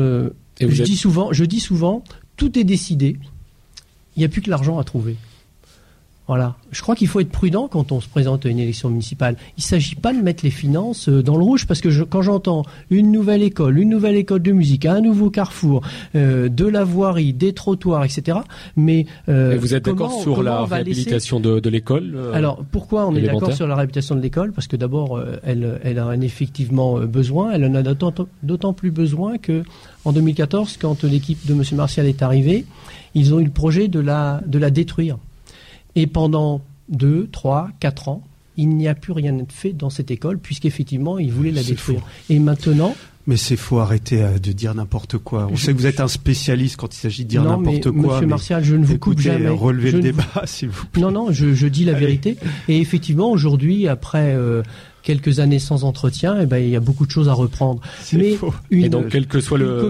dis souvent, tout est décidé. Il n'y a plus que l'argent à trouver. Voilà. Je crois qu'il faut être prudent quand on se présente à une élection municipale. Il ne s'agit pas de mettre les finances dans le rouge, parce que quand j'entends une nouvelle école de musique, un nouveau carrefour, de la voirie, des trottoirs, etc. Mais vous êtes d'accord sur la réhabilitation de l'école Alors, pourquoi on est d'accord sur la réhabilitation de l'école ? Parce que d'abord, elle a effectivement besoin. Elle en a d'autant plus besoin que en 2014, quand l'équipe de M. Martial est arrivée, ils ont eu le projet de la détruire. Et pendant 2, 3, 4 ans, il n'y a plus rien fait dans cette école, puisqu'effectivement, ils voulaient la détruire. Faux. Et maintenant... Mais c'est faux, arrêtez de dire n'importe quoi. On sait que vous êtes un spécialiste quand il s'agit de dire n'importe quoi. Monsieur Martial, je ne vous coupe jamais. Relevez le débat, s'il vous plaît. Non, je dis la vérité. Et effectivement, aujourd'hui, après... quelques années sans entretien, il y a beaucoup de choses à reprendre. C'est faux. Et donc, quel que soit le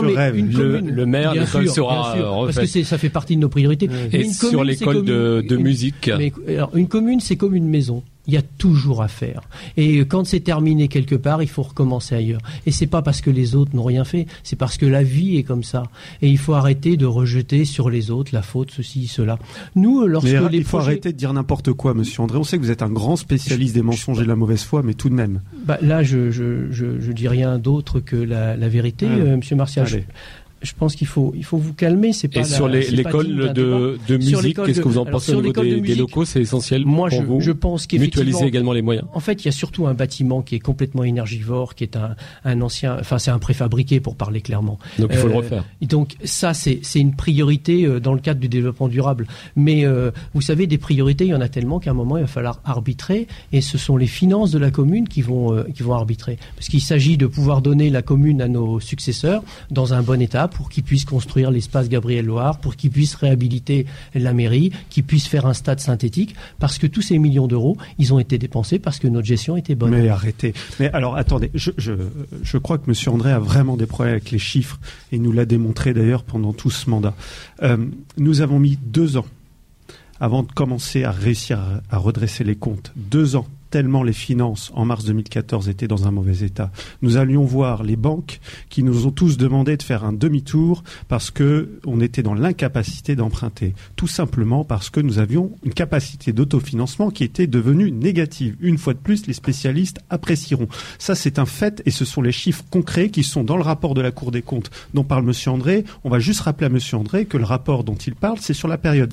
maire, l'école sera refaite. Parce que ça fait partie de nos priorités. Et sur l'école de musique. Alors, une commune, c'est comme une maison. Il y a toujours à faire. Et quand c'est terminé quelque part, il faut recommencer ailleurs. Et c'est pas parce que les autres n'ont rien fait, c'est parce que la vie est comme ça. Et il faut arrêter de rejeter sur les autres la faute, ceci, cela. Nous, il faut arrêter de dire n'importe quoi, Monsieur André. On sait que vous êtes un grand spécialiste des mensonges et de la mauvaise foi, mais tout de même. Là, je dis rien d'autre que la vérité, Monsieur Martial. Je pense qu'il faut vous calmer. C'est pas. Et sur l'école de musique, qu'est-ce que vous en pensez au niveau des locaux ? C'est essentiel pour vous. Je pense qu'effectivement, mutualiser également les moyens. En fait, il y a surtout un bâtiment qui est complètement énergivore, qui est un ancien. Enfin, c'est un préfabriqué pour parler clairement. Donc il faut le refaire. Donc ça, c'est une priorité dans le cadre du développement durable. Mais vous savez, des priorités, il y en a tellement qu'à un moment, il va falloir arbitrer. Et ce sont les finances de la commune qui vont arbitrer, parce qu'il s'agit de pouvoir donner la commune à nos successeurs dans un bon état, pour qu'ils puissent construire l'espace Gabriel-Loire, pour qu'ils puissent réhabiliter la mairie, qu'ils puissent faire un stade synthétique, parce que tous ces millions d'euros, ils ont été dépensés parce que notre gestion était bonne. Mais arrêtez. Mais alors, attendez, je crois que M. André a vraiment des problèmes avec les chiffres, et nous l'a démontré d'ailleurs pendant tout ce mandat. Nous avons mis 2 ans avant de commencer à réussir à redresser les comptes. 2 ans. Tellement les finances en mars 2014 étaient dans un mauvais état. Nous allions voir les banques qui nous ont tous demandé de faire un demi-tour parce que on était dans l'incapacité d'emprunter. Tout simplement parce que nous avions une capacité d'autofinancement qui était devenue négative. Une fois de plus, les spécialistes apprécieront. Ça, c'est un fait et ce sont les chiffres concrets qui sont dans le rapport de la Cour des comptes dont parle M. André. On va juste rappeler à M. André que le rapport dont il parle, c'est sur la période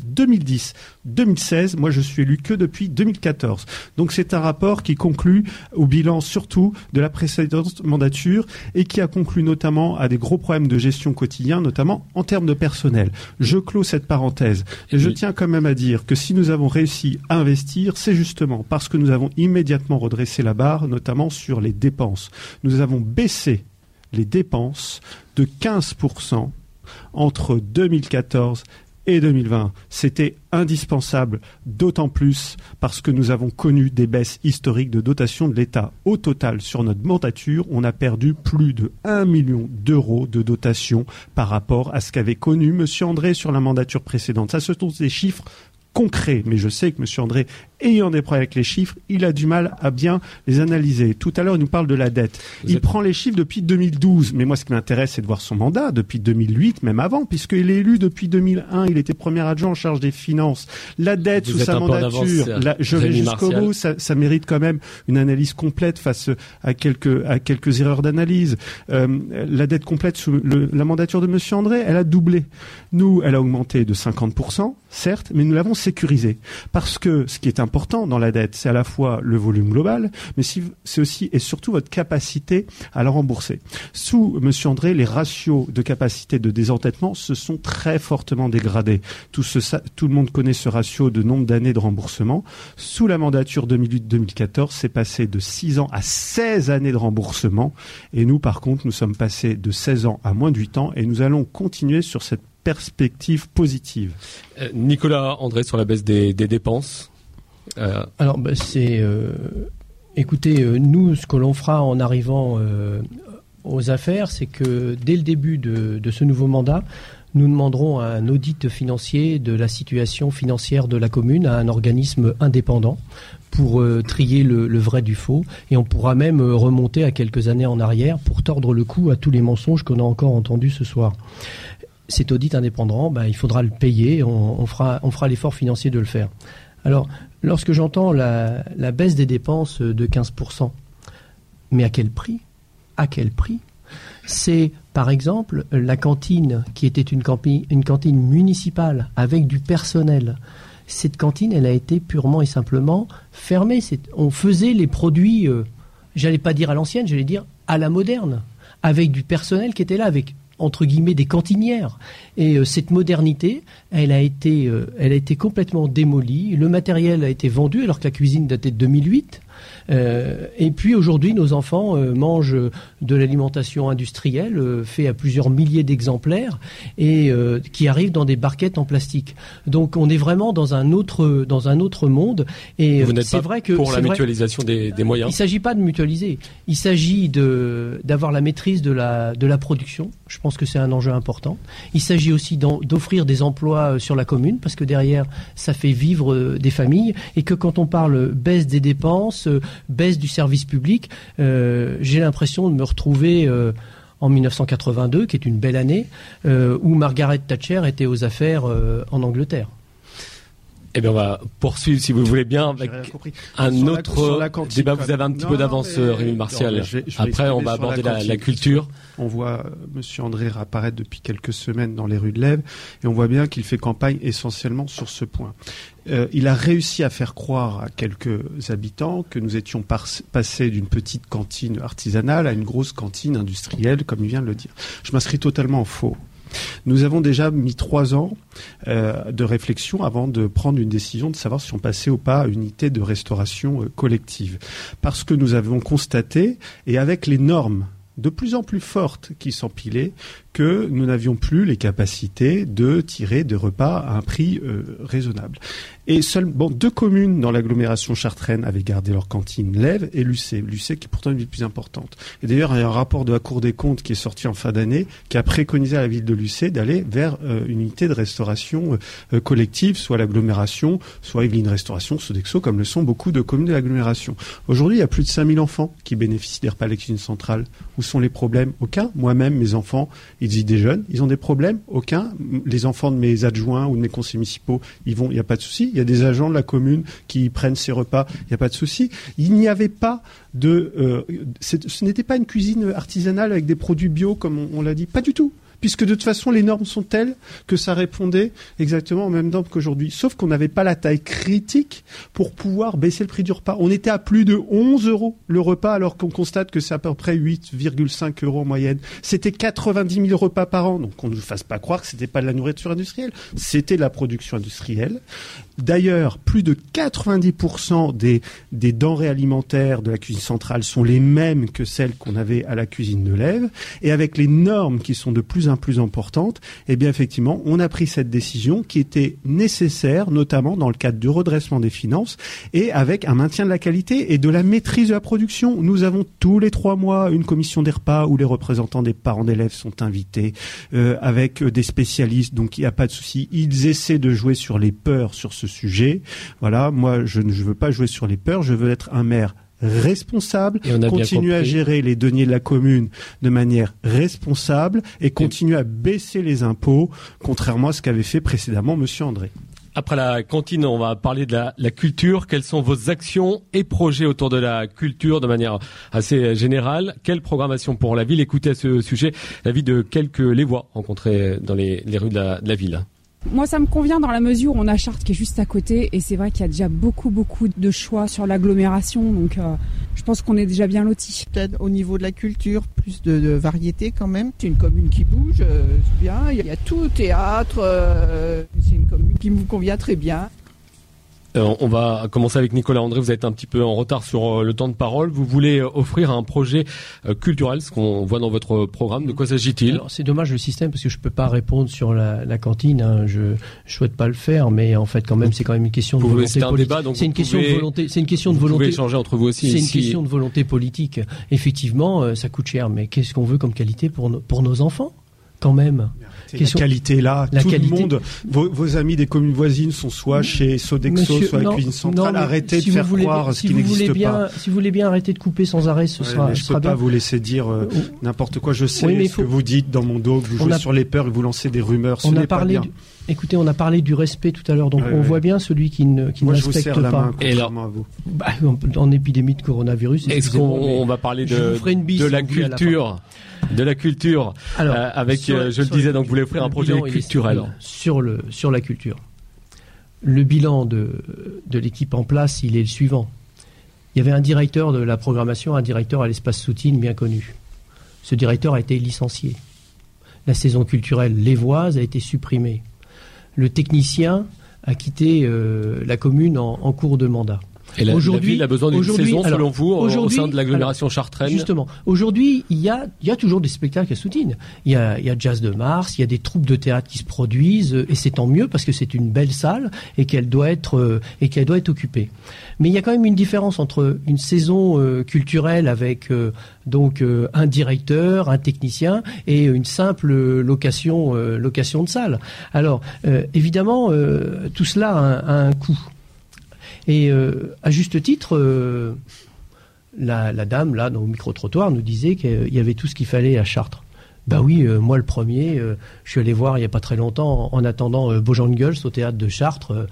2010-2016. Moi, je suis élu que depuis 2014. Donc, c'est un rapport qui conclut au bilan surtout de la précédente mandature et qui a conclu notamment à des gros problèmes de gestion quotidien, notamment en termes de personnel. Je clôt cette parenthèse. Et je tiens quand même à dire que si nous avons réussi à investir, c'est justement parce que nous avons immédiatement redressé la barre, notamment sur les dépenses. Nous avons baissé les dépenses de 15% entre 2014 et 2020. C'était indispensable, d'autant plus parce que nous avons connu des baisses historiques de dotation de l'État. Au total, sur notre mandature, on a perdu plus de 1 million d'euros de dotation par rapport à ce qu'avait connu M. André sur la mandature précédente. Ça, ce sont des chiffres concrets. Mais je sais que M. André, ayant des problèmes avec les chiffres, il a du mal à bien les analyser. Tout à l'heure, il nous parle de la dette. Il prend les chiffres depuis 2012. Mais moi, ce qui m'intéresse, c'est de voir son mandat depuis 2008, même avant, puisqu'il est élu depuis 2001. Il était premier adjoint en charge des finances. La dette sous sa mandature, je vais jusqu'au bout, ça mérite quand même une analyse complète face à quelques erreurs d'analyse. La dette complète sous la mandature de M. André, elle a doublé. Nous, elle a augmenté de 50%, certes, mais nous l'avons sécurisée. Parce que ce qui est important dans la dette, c'est à la fois le volume global, mais c'est aussi et surtout votre capacité à la rembourser. Sous M. André, les ratios de capacité de désendettement se sont très fortement dégradés. Tout le monde connaît ce ratio de nombre d'années de remboursement. Sous la mandature 2008-2014, c'est passé de 6 ans à 16 années de remboursement. Et nous, par contre, nous sommes passés de 16 ans à moins de 8 ans et nous allons continuer sur cette perspective positive. Nicolas André, sur la baisse des dépenses. Alors, écoutez, nous, ce que l'on fera en arrivant aux affaires, c'est que dès le début de ce nouveau mandat, nous demanderons un audit financier de la situation financière de la commune à un organisme indépendant pour trier le vrai du faux. Et on pourra même remonter à quelques années en arrière pour tordre le cou à tous les mensonges qu'on a encore entendus ce soir. Cet audit indépendant, il faudra le payer, on fera l'effort financier de le faire. Alors, lorsque j'entends la baisse des dépenses de 15%, mais à quel prix ? À quel prix ? C'est, par exemple, la cantine qui était une cantine municipale avec du personnel. Cette cantine, elle a été purement et simplement fermée. On faisait les produits, j'allais pas dire à l'ancienne, j'allais dire à la moderne, avec du personnel qui était là, avec entre guillemets des cantinières. Et cette modernité, elle a été complètement démolie. Le matériel a été vendu alors que la cuisine datait de 2008. Et puis aujourd'hui, nos enfants mangent de l'alimentation industrielle faite à plusieurs milliers d'exemplaires et qui arrivent dans des barquettes en plastique. Donc on est vraiment dans un autre monde. Et vous n'êtes pas vrai que pour la mutualisation des moyens. Il ne s'agit pas de mutualiser. Il s'agit d'avoir la maîtrise de la production. Je pense que c'est un enjeu important. Il s'agit aussi d'offrir des emplois sur la commune parce que derrière, ça fait vivre des familles et que quand on parle baisse des dépenses, baisse du service public, j'ai l'impression de me retrouver en 1982, qui est une belle année, où Margaret Thatcher était aux affaires en Angleterre. Eh bien, on va poursuivre, si vous voulez bien, avec un autre débat. Vous avez un petit peu d'avance, Rémi Martial. Après, on va aborder la culture. On voit M. André apparaître depuis quelques semaines dans les rues de l'Ève, et on voit bien qu'il fait campagne essentiellement sur ce point. Il a réussi à faire croire à quelques habitants que nous étions passés d'une petite cantine artisanale à une grosse cantine industrielle, comme il vient de le dire. Je m'inscris totalement en faux. Nous avons déjà mis 3 ans de réflexion avant de prendre une décision de savoir si on passait ou pas à une unité de restauration collective. Parce que nous avons constaté, et avec les normes de plus en plus fortes qui s'empilaient, que nous n'avions plus les capacités de tirer des repas à un prix raisonnable. Et seulement 2 communes dans l'agglomération chartraine avaient gardé leur cantine, l'Ève et Lucé. Lucé qui est pourtant une ville plus importante. Et d'ailleurs, il y a un rapport de la Cour des comptes qui est sorti en fin d'année qui a préconisé à la ville de Lucé d'aller vers une unité de restauration collective, soit l'agglomération, soit Yvelines Restauration, Sodexo, comme le sont beaucoup de communes de l'agglomération. Aujourd'hui, il y a plus de 5000 enfants qui bénéficient des repas à la cuisine centrale. Où sont les problèmes ? Aucun. Moi-même, mes enfants, ils y déjeunent. Ils ont des problèmes ? Aucun. Les enfants de mes adjoints ou de mes conseillers municipaux, ils vont, il n'y a pas de souci. Il y a des agents de la commune qui prennent ces repas, il n'y a pas de souci. Il n'y avait pas ce n'était pas une cuisine artisanale avec des produits bio comme on l'a dit, pas du tout. Puisque de toute façon, les normes sont telles que ça répondait exactement aux mêmes normes qu'aujourd'hui. Sauf qu'on n'avait pas la taille critique pour pouvoir baisser le prix du repas. On était à plus de 11 € le repas, alors qu'on constate que c'est à peu près 8,5 € en moyenne. C'était 90 000 repas par an. Donc on ne nous fasse pas croire que c'était pas de la nourriture industrielle. C'était de la production industrielle. D'ailleurs, plus de 90% des denrées alimentaires de la cuisine centrale sont les mêmes que celles qu'on avait à la cuisine de l'Ève. Et avec les normes qui sont de plus en plus importante, eh bien effectivement, on a pris cette décision qui était nécessaire, notamment dans le cadre du redressement des finances et avec un maintien de la qualité et de la maîtrise de la production. Nous avons tous les 3 mois une commission des repas où les représentants des parents d'élèves sont invités avec des spécialistes, donc il n'y a pas de souci. Ils essaient de jouer sur les peurs sur ce sujet. Voilà, moi je ne veux pas jouer sur les peurs, je veux être un maire responsable, continuer à gérer les deniers de la commune de manière responsable et continuer à baisser les impôts, contrairement à ce qu'avait fait précédemment Monsieur André. Après la cantine, on va parler de la culture. Quelles sont vos actions et projets autour de la culture de manière assez générale? Quelle programmation pour la ville? Écoutez à ce sujet l'avis de quelques Lévois rencontrés dans les rues de la ville. Moi, ça me convient dans la mesure où on a Chartres qui est juste à côté et c'est vrai qu'il y a déjà beaucoup de choix sur l'agglomération, donc je pense qu'on est déjà bien lotis. Peut-être au niveau de la culture, plus de variété quand même. C'est une commune qui bouge, c'est bien, il y a tout, théâtre, c'est une commune qui me convient très bien. On va commencer avec Nicolas André. Vous êtes un petit peu en retard sur le temps de parole. Vous voulez offrir un projet culturel, ce qu'on voit dans votre programme. De quoi s'agit-il? Alors, c'est dommage le système parce que je peux pas répondre sur la cantine. Hein. Je souhaite pas le faire, mais en fait, quand même, c'est quand même une question de volonté politique. C'est une question de volonté. C'est une question de volonté. Vous pouvez échanger entre vous aussi. C'est une question de volonté politique. Effectivement, ça coûte cher, mais qu'est-ce qu'on veut comme qualité pour nos enfants, quand même? La qualité là, tout le monde, vos amis des communes voisines sont soit chez Sodexo, soit à la Cuisine Centrale. Arrêtez de faire croire ce qui n'existe pas. Si vous voulez bien arrêter de couper sans arrêt, ce sera je peux pas vous laisser dire n'importe quoi. Je sais ce que vous dites dans mon dos, que vous jouez sur les peurs et vous lancez des rumeurs. Ce n'est pas bien. Écoutez, on a parlé du respect tout à l'heure, donc on voit bien celui qui ne respecte pas. Moi, je vous serre la main, contrairement à vous. En épidémie de coronavirus. Est-ce qu'on va parler de la culture? De la culture, alors, avec, je le disais, donc vous voulez offrir un projet culturel. Sur la culture. Le bilan de l'équipe en place, il est le suivant. Il y avait un directeur de la programmation, un directeur à l'espace Soutine bien connu. Ce directeur a été licencié. La saison culturelle lévoise a été supprimée. Le technicien a quitté la commune en cours de mandat. Et la ville a besoin d'une saison, selon vous, au sein de l'agglomération chartraine? Justement, aujourd'hui, il y a toujours des spectacles à Soutine. Il y a Jazz de Mars, il y a des troupes de théâtre qui se produisent, et c'est tant mieux parce que c'est une belle salle et qu'elle doit être occupée. Mais il y a quand même une différence entre une saison culturelle avec un directeur, un technicien et une simple location de salle. Alors, évidemment, tout cela a un coût. Et à juste titre, la dame là au micro-trottoir nous disait qu'il y avait tout ce qu'il fallait à Chartres. Bah oui, moi le premier, je suis allé voir il y a pas très longtemps en attendant Bojangles au théâtre de Chartres.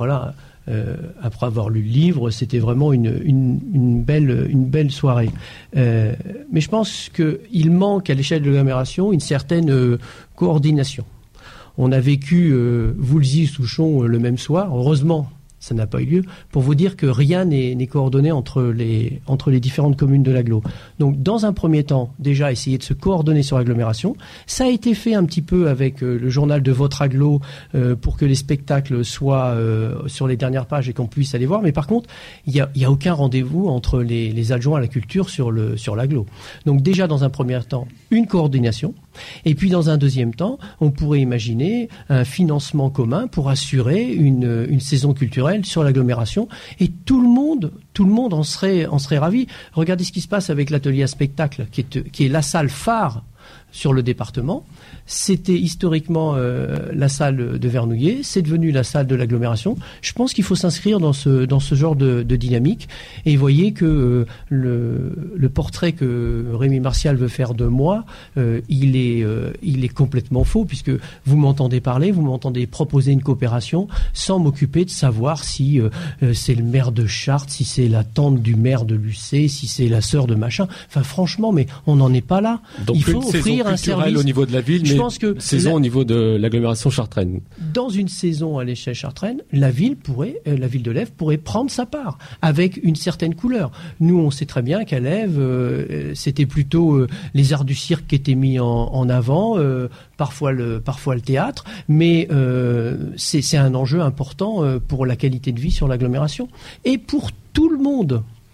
Après avoir lu le livre, c'était vraiment une belle soirée. Mais je pense qu'il manque à l'échelle de l'agglomération une certaine coordination. On a vécu Voulzy-Souchon le même soir, heureusement. Ça n'a pas eu lieu, pour vous dire que rien n'est coordonné entre les différentes communes de l'agglo. Donc, dans un premier temps, déjà, essayer de se coordonner sur l'agglomération. Ça a été fait un petit peu avec le journal de votre agglo pour que les spectacles soient sur les dernières pages et qu'on puisse aller voir. Mais par contre, il y a aucun rendez-vous entre les adjoints à la culture sur l'agglo. Donc, déjà, dans un premier temps, une coordination. Et puis, dans un deuxième temps, on pourrait imaginer un financement commun pour assurer une saison culturelle sur l'agglomération, et tout le monde en serait ravi. Regardez ce qui se passe avec l'atelier à spectacle, qui est la salle phare sur le département. C'était historiquement la salle de Vernouillet, c'est devenu la salle de l'agglomération. Je pense qu'il faut s'inscrire dans ce genre de dynamique. Et vous voyez que le portrait que Rémi Martial veut faire de moi, il est complètement faux, puisque vous m'entendez parler, vous m'entendez proposer une coopération sans m'occuper de savoir si c'est le maire de Chartres, si c'est la tante du maire de Lucé, si c'est la sœur de machin. Enfin, franchement, mais on n'en est pas là. Donc, il faut offrir un service au niveau de la ville, mais saison au niveau de l'agglomération chartraine. Dans une saison à l'échelle chartraine, la ville de Lèves pourrait prendre sa part avec une certaine couleur. Nous, on sait très bien qu'à Lèves, c'était plutôt les arts du cirque qui étaient mis en avant, parfois le théâtre, mais c'est un enjeu important pour la qualité de vie sur l'agglomération et pour tout le monde.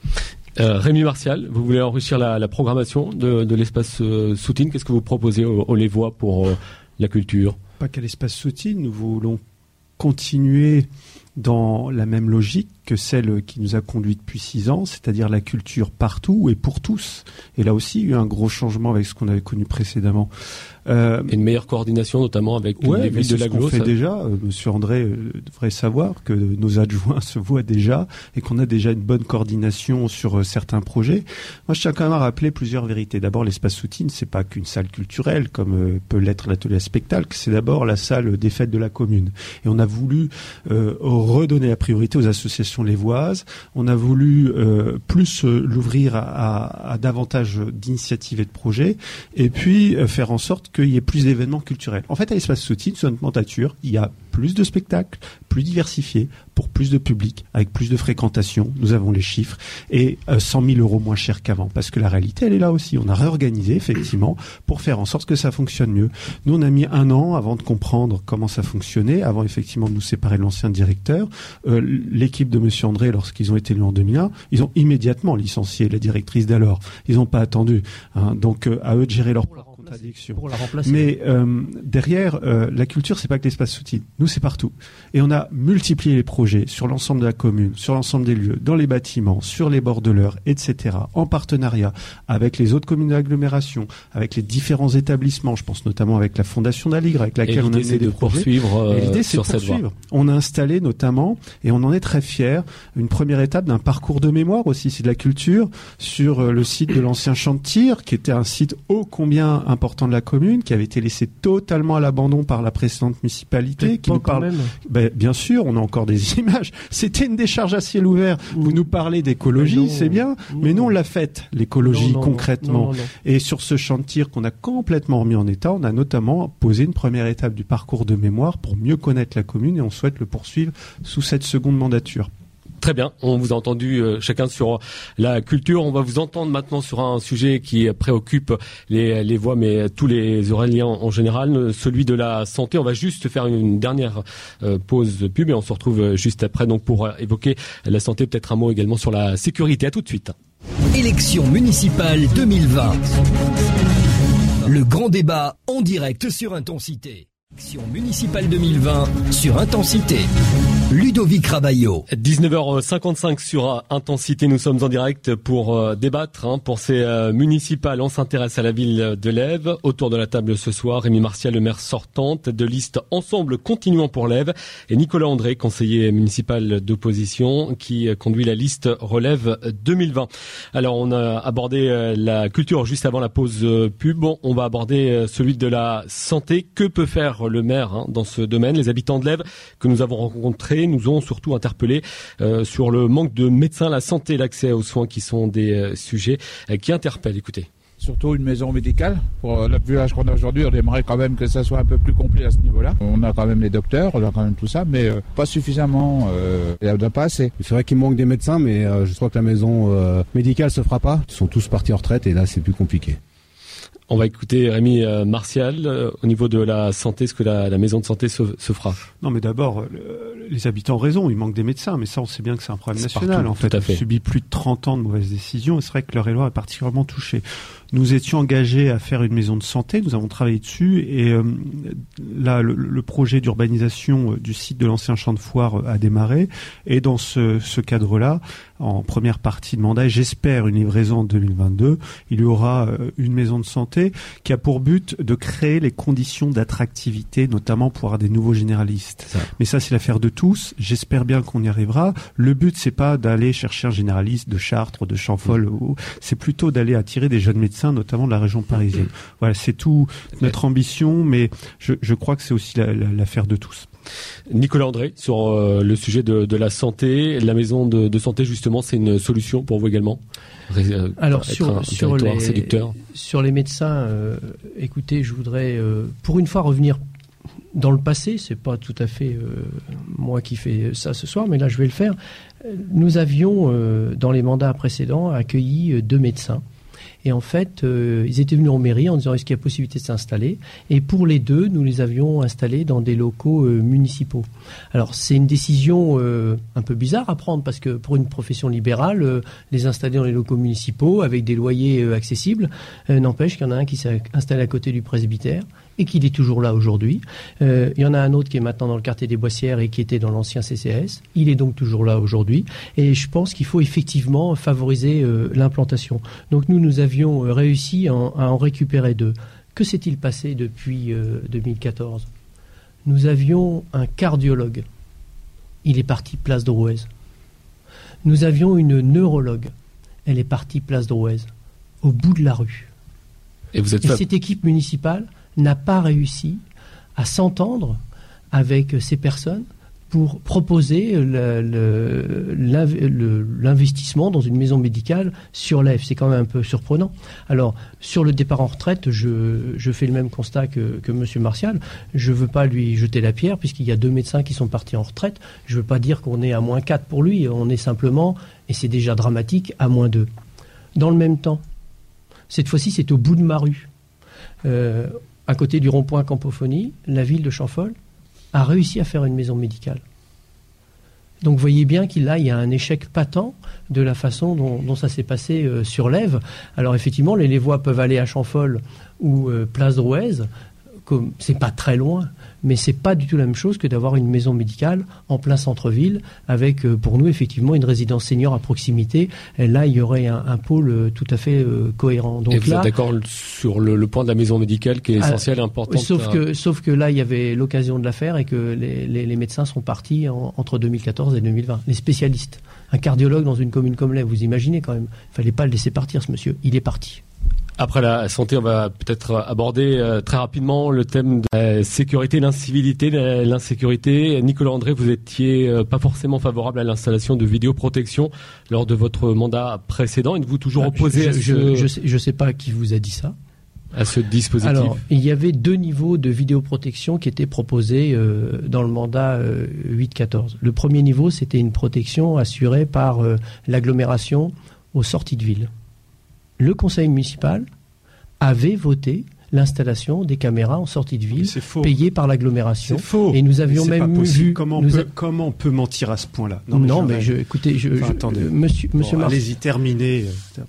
Rémi Martial, vous voulez enrichir la programmation de l'espace Soutine. Qu'est-ce que vous proposez aux Lévois pour la culture? Pas qu'à l'espace Soutine, nous voulons continuer dans la même logique que celle qui nous a conduit depuis 6 ans, c'est-à-dire la culture partout et pour tous. Et là aussi, il y a eu un gros changement avec ce qu'on avait connu précédemment. Et une meilleure coordination, notamment avec les villes de l'agglo. On fait déjà. Monsieur André devrait savoir que nos adjoints se voient déjà et qu'on a déjà une bonne coordination sur certains projets. Moi, je tiens quand même à rappeler plusieurs vérités. D'abord, l'espace Soutine, c'est pas qu'une salle culturelle comme peut l'être l'atelier à spectacle. C'est d'abord la salle des fêtes de la commune. Et on a voulu redonner la priorité aux associations lévoises. On a voulu plus l'ouvrir à davantage d'initiatives et de projets. Et puis faire en sorte qu'il y ait plus d'événements culturels. En fait, à l'espace Soutine, sur notre mandature, il y a plus de spectacles, plus diversifiés, pour plus de public, avec plus de fréquentation. Nous avons les chiffres. Et 100 000 € moins cher qu'avant. Parce que la réalité, elle est là aussi. On a réorganisé, effectivement, pour faire en sorte que ça fonctionne mieux. Nous, on a mis 1 an avant de comprendre comment ça fonctionnait, avant effectivement de nous séparer de l'ancien directeur. L'équipe de Monsieur André, lorsqu'ils ont été élus en 2001, ils ont immédiatement licencié la directrice d'alors. Ils n'ont pas attendu. Donc, à eux de gérer leur contradiction. Pour la remplacer. Mais derrière, la culture, c'est pas que l'espace Soutine. Nous, c'est partout. Et on a multiplié les projets sur l'ensemble de la commune, sur l'ensemble des lieux, dans les bâtiments, sur les bords de l'Eure, etc., en partenariat avec les autres communes de l'agglomération, avec les différents établissements. Je pense notamment avec la Fondation d'Aligre, avec laquelle on a mené des projets. Et l'idée, c'est sur de cette voie. poursuivre. On a installé notamment, et on en est très fiers, une première étape d'un parcours de mémoire aussi, c'est de la culture, sur le site de l'ancien champ de tir, qui était un site ô combien important de la commune, qui avait été laissé totalement à l'abandon par la précédente municipalité, qui nous parle. Bien sûr, on a encore des images. C'était une décharge à ciel ouvert. Vous nous parlez d'écologie, c'est bien, mais nous on l'a faite, l'écologie, concrètement. Non. Et sur ce champ de tir qu'on a complètement remis en état, on a notamment posé une première étape du parcours de mémoire pour mieux connaître la commune et on souhaite le poursuivre sous cette seconde mandature. Très bien, on vous a entendu chacun sur la culture. On va vous entendre maintenant sur un sujet qui préoccupe les voix, mais tous les Auréliens en général, celui de la santé. On va juste faire une dernière pause pub et on se retrouve juste après donc pour évoquer la santé. Peut-être un mot également sur la sécurité. À tout de suite. Élection municipale 2020. Le grand débat en direct sur Intensité. Élection municipale 2020 sur Intensité. Ludovic Rabaillot. 19h55 sur Intensité. Nous sommes en direct pour débattre pour ces municipales. On s'intéresse à la ville de l'Ève. Autour de la table ce soir, Rémi Martial, le maire sortant, tête de liste Ensemble Continuons pour l'Ève, et Nicolas André, conseiller municipal d'opposition, qui conduit la liste Relève 2020. Alors, on a abordé la culture juste avant la pause pub. On va aborder celui de la santé. Que peut faire le maire dans ce domaine? Les habitants de l'Ève que nous avons rencontrés nous ont surtout interpellés sur le manque de médecins, la santé et l'accès aux soins qui sont des sujets qui interpellent. Écoutez. Surtout une maison médicale. Pour le village qu'on a aujourd'hui, on aimerait quand même que ça soit un peu plus complet à ce niveau-là. On a quand même les docteurs, on a quand même tout ça, mais pas suffisamment. Il n'y en a pas assez. C'est vrai qu'il manque des médecins, mais je crois que la maison médicale se fera pas. Ils sont tous partis en retraite et là, c'est plus compliqué. On va écouter Rémi Martial. Au niveau de la santé, est-ce que la maison de santé se fera? Non, mais d'abord, les habitants ont raison, il manque des médecins, mais ça, on sait bien que c'est un problème national. Partout, en fait, on subit plus de 30 ans de mauvaises décisions, et c'est vrai que l'Eure-et-Loir est particulièrement touchée. Nous étions engagés à faire une maison de santé, nous avons travaillé dessus, et là, le projet d'urbanisation du site de l'ancien champ de foire a démarré, et dans ce cadre-là, en première partie de mandat, et j'espère une livraison en 2022, il y aura une maison de santé qui a pour but de créer les conditions d'attractivité, notamment pour avoir des nouveaux généralistes. Mais ça, c'est l'affaire de tous. J'espère bien qu'on y arrivera. Le but, c'est pas d'aller chercher un généraliste de Chartres, de Champfol, c'est plutôt d'aller attirer des jeunes médecins, notamment de la région parisienne. Voilà, c'est tout notre ambition, mais je crois que c'est aussi l'affaire de tous. Nicolas André, sur le sujet de la santé, la maison de santé, justement, c'est une solution pour vous également? Alors, sur les médecins, écoutez, je voudrais pour une fois revenir dans le passé. C'est pas tout à fait moi qui fais ça ce soir, mais là je vais le faire. Nous avions, dans les mandats précédents, accueilli 2 médecins. Et en fait, ils étaient venus en mairie en disant est-ce qu'il y a possibilité de s'installer. Et pour les deux, nous les avions installés dans des locaux municipaux. Alors c'est une décision un peu bizarre à prendre parce que pour une profession libérale, les installer dans les locaux municipaux avec des loyers accessibles, n'empêche qu'il y en a un qui s'est installé à côté du presbytère et qu'il est toujours là aujourd'hui. Il y en a un autre qui est maintenant dans le quartier des Boissières et qui était dans l'ancien CCAS. Il est donc toujours là aujourd'hui. Et je pense qu'il faut effectivement favoriser l'implantation. Donc nous avions réussi à en récupérer deux. Que s'est-il passé depuis 2014 ? Nous avions un cardiologue. Il est parti place Drouez. Nous avions une neurologue. Elle est partie place Drouez, au bout de la rue. Et cette équipe municipale n'a pas réussi à s'entendre avec ces personnes pour proposer l'investissement dans une maison médicale sur l'Ève. C'est quand même un peu surprenant. Alors, sur le départ en retraite, je fais le même constat que M. Martial. Je ne veux pas lui jeter la pierre, puisqu'il y a 2 médecins qui sont partis en retraite. Je ne veux pas dire qu'on est à -4 pour lui. On est simplement, et c'est déjà dramatique, à -2. Dans le même temps, cette fois-ci, c'est au bout de ma rue. À côté du rond-point Campophonie, la ville de Champfol a réussi à faire une maison médicale. Donc vous voyez bien qu'il y a un échec patent de la façon dont ça s'est passé sur l'Ève. Alors effectivement, les Lévois peuvent aller à Champfol ou place Drouez, c'est pas très loin, mais c'est pas du tout la même chose que d'avoir une maison médicale en plein centre-ville avec, pour nous, effectivement, une résidence senior à proximité. Et là, il y aurait un pôle tout à fait cohérent. Donc, et vous êtes d'accord sur le point de la maison médicale qui est essentiel et important. Sauf que là, il y avait l'occasion de la faire et que les médecins sont partis entre 2014 et 2020. Les spécialistes. Un cardiologue dans une commune comme l'Ève, vous imaginez quand même. Il fallait pas le laisser partir, ce monsieur. Il est parti. Après la santé, on va peut-être aborder très rapidement le thème de la sécurité, l'incivilité, l'insécurité. Nicolas André, vous étiez pas forcément favorable à l'installation de vidéoprotection lors de votre mandat précédent. Êtes-vous toujours opposé à je sais pas qui vous a dit ça. À ce dispositif. Alors, il y avait 2 niveaux de vidéoprotection qui étaient proposés dans le mandat 8-14. Le premier niveau, c'était une protection assurée par l'agglomération aux sorties de ville. Le conseil municipal avait voté l'installation des caméras en sortie de ville payées par l'agglomération. C'est faux. Et nous avions même vu... Comment on peut mentir à ce point-là ? Écoutez, attendez. Monsieur allez-y, terminez.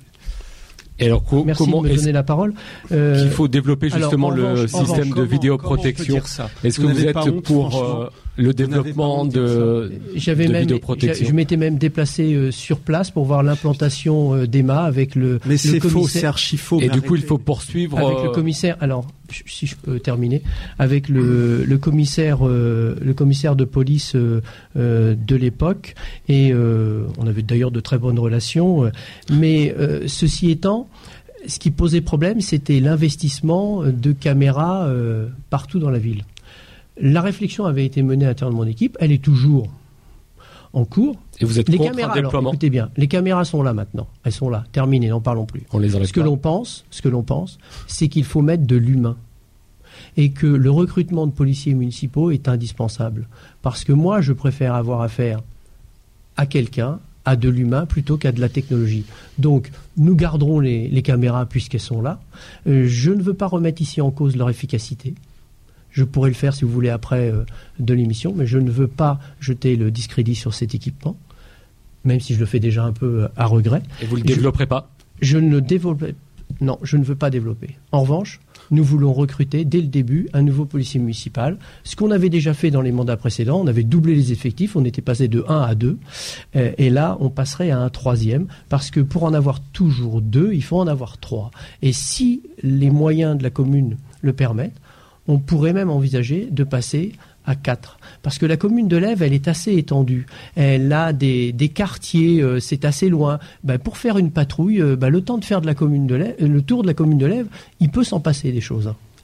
Et alors, merci de me donner la parole. Qu'il faut développer justement le système de vidéoprotection. Est-ce que vous êtes pour le développement de vidéoprotection? Je m'étais même déplacé sur place pour voir l'implantation d'EMA avec le Mais c'est commissaire. Faux, c'est archi faux. Et du coup, il faut poursuivre... Avec le commissaire... Alors, si je peux terminer. Avec le commissaire de police de l'époque. Et on avait d'ailleurs de très bonnes relations. Mais ceci étant... Ce qui posait problème, c'était l'investissement de caméras partout dans la ville. La réflexion avait été menée à l'intérieur de mon équipe, elle est toujours en cours. Et vous êtes contre un déploiement ? Alors, écoutez bien, les caméras sont là maintenant, elles sont là, terminées, n'en parlons plus. On les enlève Ce que l'on pense, c'est qu'il faut mettre de l'humain. Et que le recrutement de policiers municipaux est indispensable. Parce que moi, je préfère avoir affaire à quelqu'un, à de l'humain plutôt qu'à de la technologie. Donc, nous garderons les caméras puisqu'elles sont là. Je ne veux pas remettre ici en cause leur efficacité. Je pourrais le faire si vous voulez après de l'émission, mais je ne veux pas jeter le discrédit sur cet équipement, même si je le fais déjà un peu à regret. Et vous ne le développerez pas ? Non, je ne veux pas développer. En revanche, nous voulons recruter dès le début un nouveau policier municipal. Ce qu'on avait déjà fait dans les mandats précédents, on avait doublé les effectifs, on était passé de 1 à 2. Et là, on passerait à un 3e, parce que pour en avoir toujours 2, il faut en avoir 3. Et si les moyens de la commune le permettent, on pourrait même envisager de passer à 4. Parce que la commune de l'Ève, elle est assez étendue. Elle a des quartiers, c'est assez loin. Pour faire une patrouille, le temps de faire le tour de la commune de l'Ève, il peut s'en passer des choses.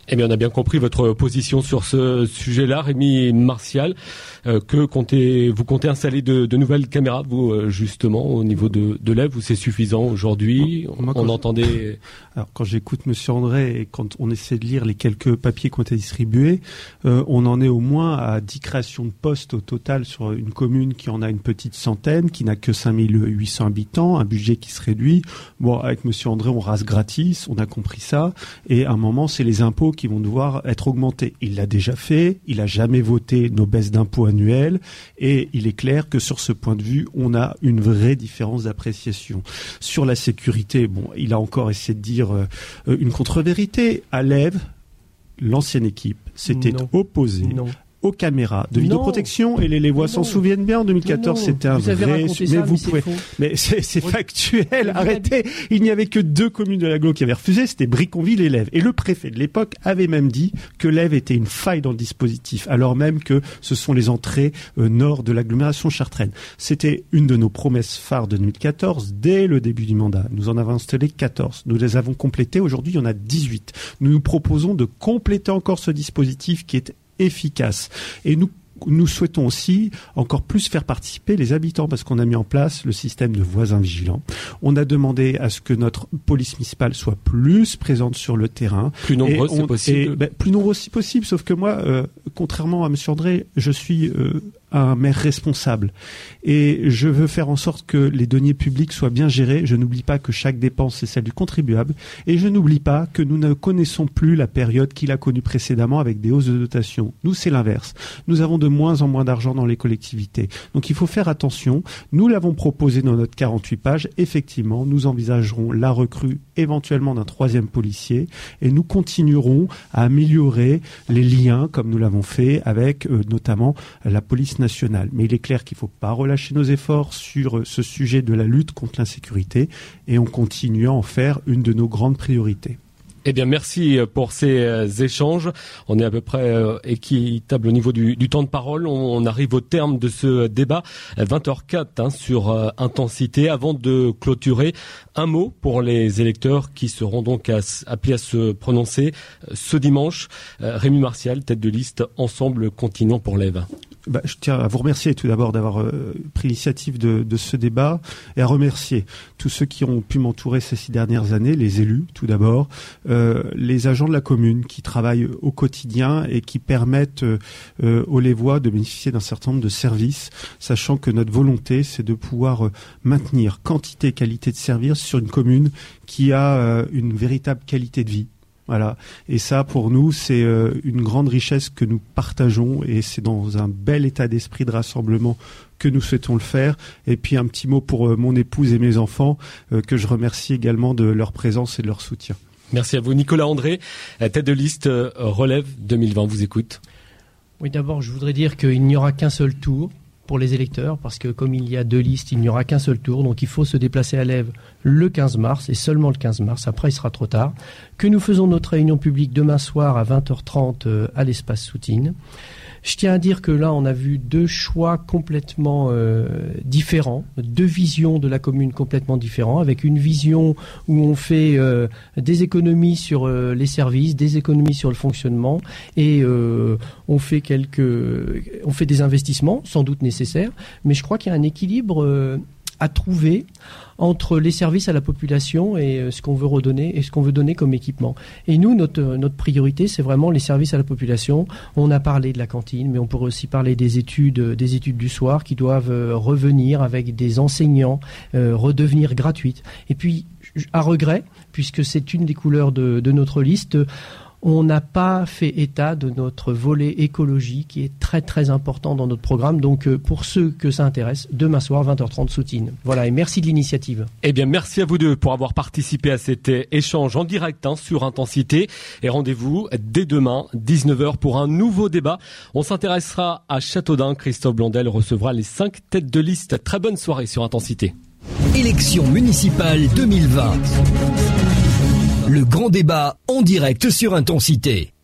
Eh bien, on a bien compris votre position sur ce sujet-là, Rémi Martial. Vous comptez installer de nouvelles caméras, vous, justement, au niveau de l'Ève, ou c'est suffisant aujourd'hui? On entendait... Alors, quand j'écoute Monsieur André et quand on essaie de lire les quelques papiers qui ont été distribués, on en est au moins à 10 créations de postes au total sur une commune qui en a une petite centaine, qui n'a que 5800 habitants, un budget qui se réduit. Bon, avec Monsieur André, on rase gratis, on a compris ça. Et à un moment, c'est les impôts qui vont devoir être augmentés. Il l'a déjà fait, il a jamais voté nos baisses d'impôts annuelles, et il est clair que sur ce point de vue, on a une vraie différence d'appréciation. Sur la sécurité, bon, il a encore essayé de dire une contre-vérité. À l'Ève, l'ancienne équipe s'était opposée aux caméras de vidéoprotection, et les Lévois s'en souviennent bien. En 2014, c'était un vrai... Mais vous pouvez... Mais c'est factuel, arrêtez. Il n'y avait que 2 communes de l'agglo qui avaient refusé, c'était Briconville et l'Ève. Et le préfet de l'époque avait même dit que l'Ève était une faille dans le dispositif, alors même que ce sont les entrées nord de l'agglomération chartraine. C'était une de nos promesses phares de 2014, dès le début du mandat. Nous en avons installé 14. Nous les avons complétés. Aujourd'hui, il y en a 18. Nous nous proposons de compléter encore ce dispositif qui est efficace. Et nous souhaitons aussi encore plus faire participer les habitants, parce qu'on a mis en place le système de voisins vigilants. On a demandé à ce que notre police municipale soit plus présente sur le terrain. Plus nombreux si possible. Plus nombreux si possible, sauf que moi, contrairement à Monsieur André, je suis un maire responsable. Et je veux faire en sorte que les deniers publics soient bien gérés. Je n'oublie pas que chaque dépense est celle du contribuable. Et je n'oublie pas que nous ne connaissons plus la période qu'il a connue précédemment avec des hausses de dotation. Nous, c'est l'inverse. Nous avons de moins en moins d'argent dans les collectivités. Donc il faut faire attention. Nous l'avons proposé dans notre 48 pages. Effectivement, nous envisagerons la recrue éventuellement d'un 3e policier, et nous continuerons à améliorer les liens, comme nous l'avons fait avec notamment la police nationale. Mais il est clair qu'il ne faut pas relâcher nos efforts sur ce sujet de la lutte contre l'insécurité, et on continue à en faire une de nos grandes priorités. Eh bien, merci pour ces échanges. On est à peu près équitable au niveau du temps de parole. On arrive au terme de ce débat, 20h04 sur Intensité. Avant de clôturer, un mot pour les électeurs qui seront donc appelés à se prononcer ce dimanche. Rémi Martial, tête de liste Ensemble Continuons pour l'Ève. Je tiens à vous remercier tout d'abord d'avoir pris l'initiative de ce débat, et à remercier tous ceux qui ont pu m'entourer ces 6 dernières années, les élus tout d'abord, les agents de la commune qui travaillent au quotidien et qui permettent aux Lévois de bénéficier d'un certain nombre de services, sachant que notre volonté, c'est de pouvoir maintenir quantité et qualité de service sur une commune qui a une véritable qualité de vie. Voilà. Et ça, pour nous, c'est une grande richesse que nous partageons, et c'est dans un bel état d'esprit de rassemblement que nous souhaitons le faire. Et puis un petit mot pour mon épouse et mes enfants, que je remercie également de leur présence et de leur soutien. Merci à vous. Nicolas André, tête de liste Relève 2020, vous écoute. Oui, d'abord, je voudrais dire qu'il n'y aura qu'un seul tour pour les électeurs, parce que comme il y a 2 listes, il n'y aura qu'un seul tour, donc il faut se déplacer à l'Ève le 15 mars, et seulement le 15 mars, après il sera trop tard, que nous faisons notre réunion publique demain soir à 20h30 à l'espace Soutine. Je tiens à dire que là, on a vu 2 choix complètement différents, 2 visions de la commune complètement différentes, avec une vision où on fait des économies sur les services, des économies sur le fonctionnement, et on fait des investissements, sans doute nécessaires, mais je crois qu'il y a un équilibre à trouver entre les services à la population et ce qu'on veut redonner et ce qu'on veut donner comme équipement. Et nous, notre priorité, c'est vraiment les services à la population. On a parlé de la cantine, mais on pourrait aussi parler des études du soir qui doivent revenir avec des enseignants, redevenir gratuites. Et puis, à regret, puisque c'est une des couleurs de notre liste, on n'a pas fait état de notre volet écologie qui est très très important dans notre programme. Donc pour ceux que ça intéresse, demain soir 20h30 Soutine. Voilà, et merci de l'initiative. Eh bien merci à vous deux pour avoir participé à cet échange en direct sur Intensité. Et rendez-vous dès demain 19h pour un nouveau débat. On s'intéressera à Châteaudun. Christophe Blondel recevra les 5 têtes de liste. Très bonne soirée sur Intensité. Élection municipale 2020. Le grand débat en direct sur Intensité.